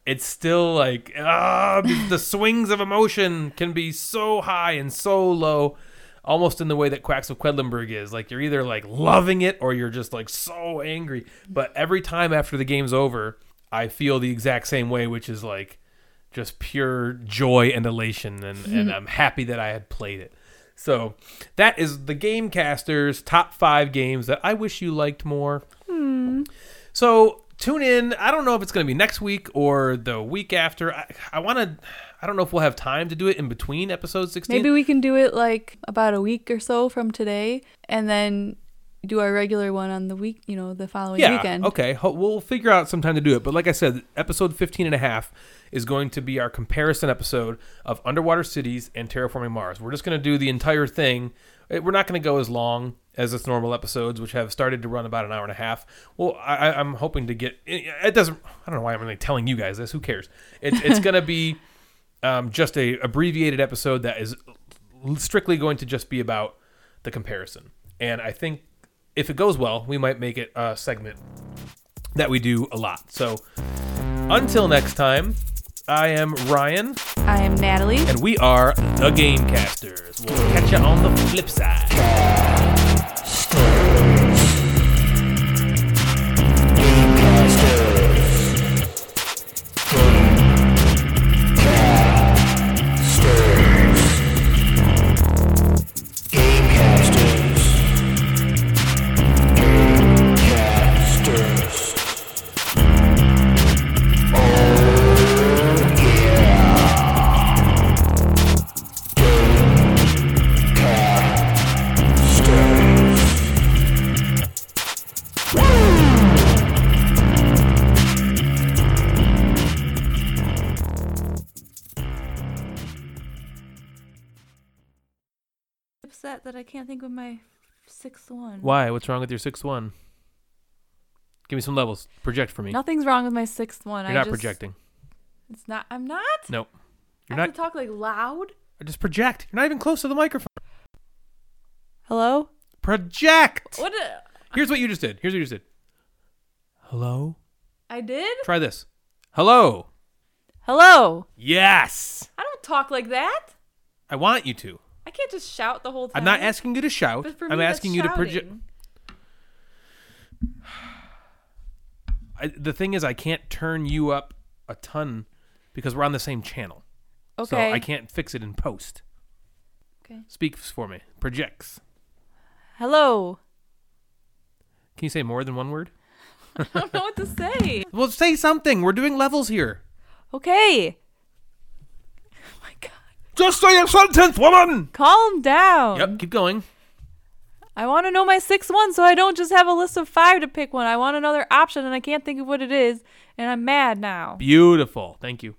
it's still like ah, the, the swings of emotion can be so high and so low, almost in the way that Quacks of Quedlinburg is. Like you're either like loving it or you're just like so angry. But every time after the game's over, I feel the exact same way, which is like just pure joy and elation, and, and I'm happy that I had played it. So that is the Gamecasters top five games that I wish you liked more. Hmm. So tune in. I don't know if it's going to be next week or the week after. I, I want to. I don't know if we'll have time to do it in between episode sixteen. Maybe we can do it like about a week or so from today, and then do our regular one on the week, you know, the following yeah, weekend. Okay. We'll figure out some time to do it. But like I said, episode fifteen and a half is going to be our comparison episode of Underwater Cities and Terraforming Mars. We're just going to do the entire thing. We're not going to go as long as its normal episodes, which have started to run about an hour and a half. Well, I, I'm hoping to get... It doesn't... I don't know why I'm really telling you guys this. Who cares? It's, it's going to be um, just a abbreviated episode that is strictly going to just be about the comparison. And I think if it goes well, we might make it a segment that we do a lot. So until next time, I am Ryan. I am Natalie. And we are the Gamecasters. We'll catch you on the flip side. Upset that I can't think of my sixth one. Why? What's wrong with your sixth one? Give me some levels. Project for me. Nothing's wrong with my sixth one. You're I not just, projecting. It's not. I'm not. Nope. You're I have not. to talk like loud. Just project. You're not even close to the microphone. Hello. Project. What? A, Here's what you just did. Here's what you just did. Hello? I did. Try this. Hello. Hello. Yes. I don't talk like that. I want you to. I can't just shout the whole time. I'm not asking you to shout. But for me, I'm that's asking you to project. shouting. The thing is, I can't turn you up a ton because we're on the same channel. Okay. So I can't fix it in post. Okay. Speaks for me. Projects. Hello. Can you say more than one word? I don't know what to say. Well, say something. We're doing levels here. Okay. Oh my God. Just say a sentence, woman! Calm down. Yep, keep going. I want to know my sixth one so I don't just have a list of five to pick one. I want another option and I can't think of what it is, and I'm mad now. Beautiful. Thank you.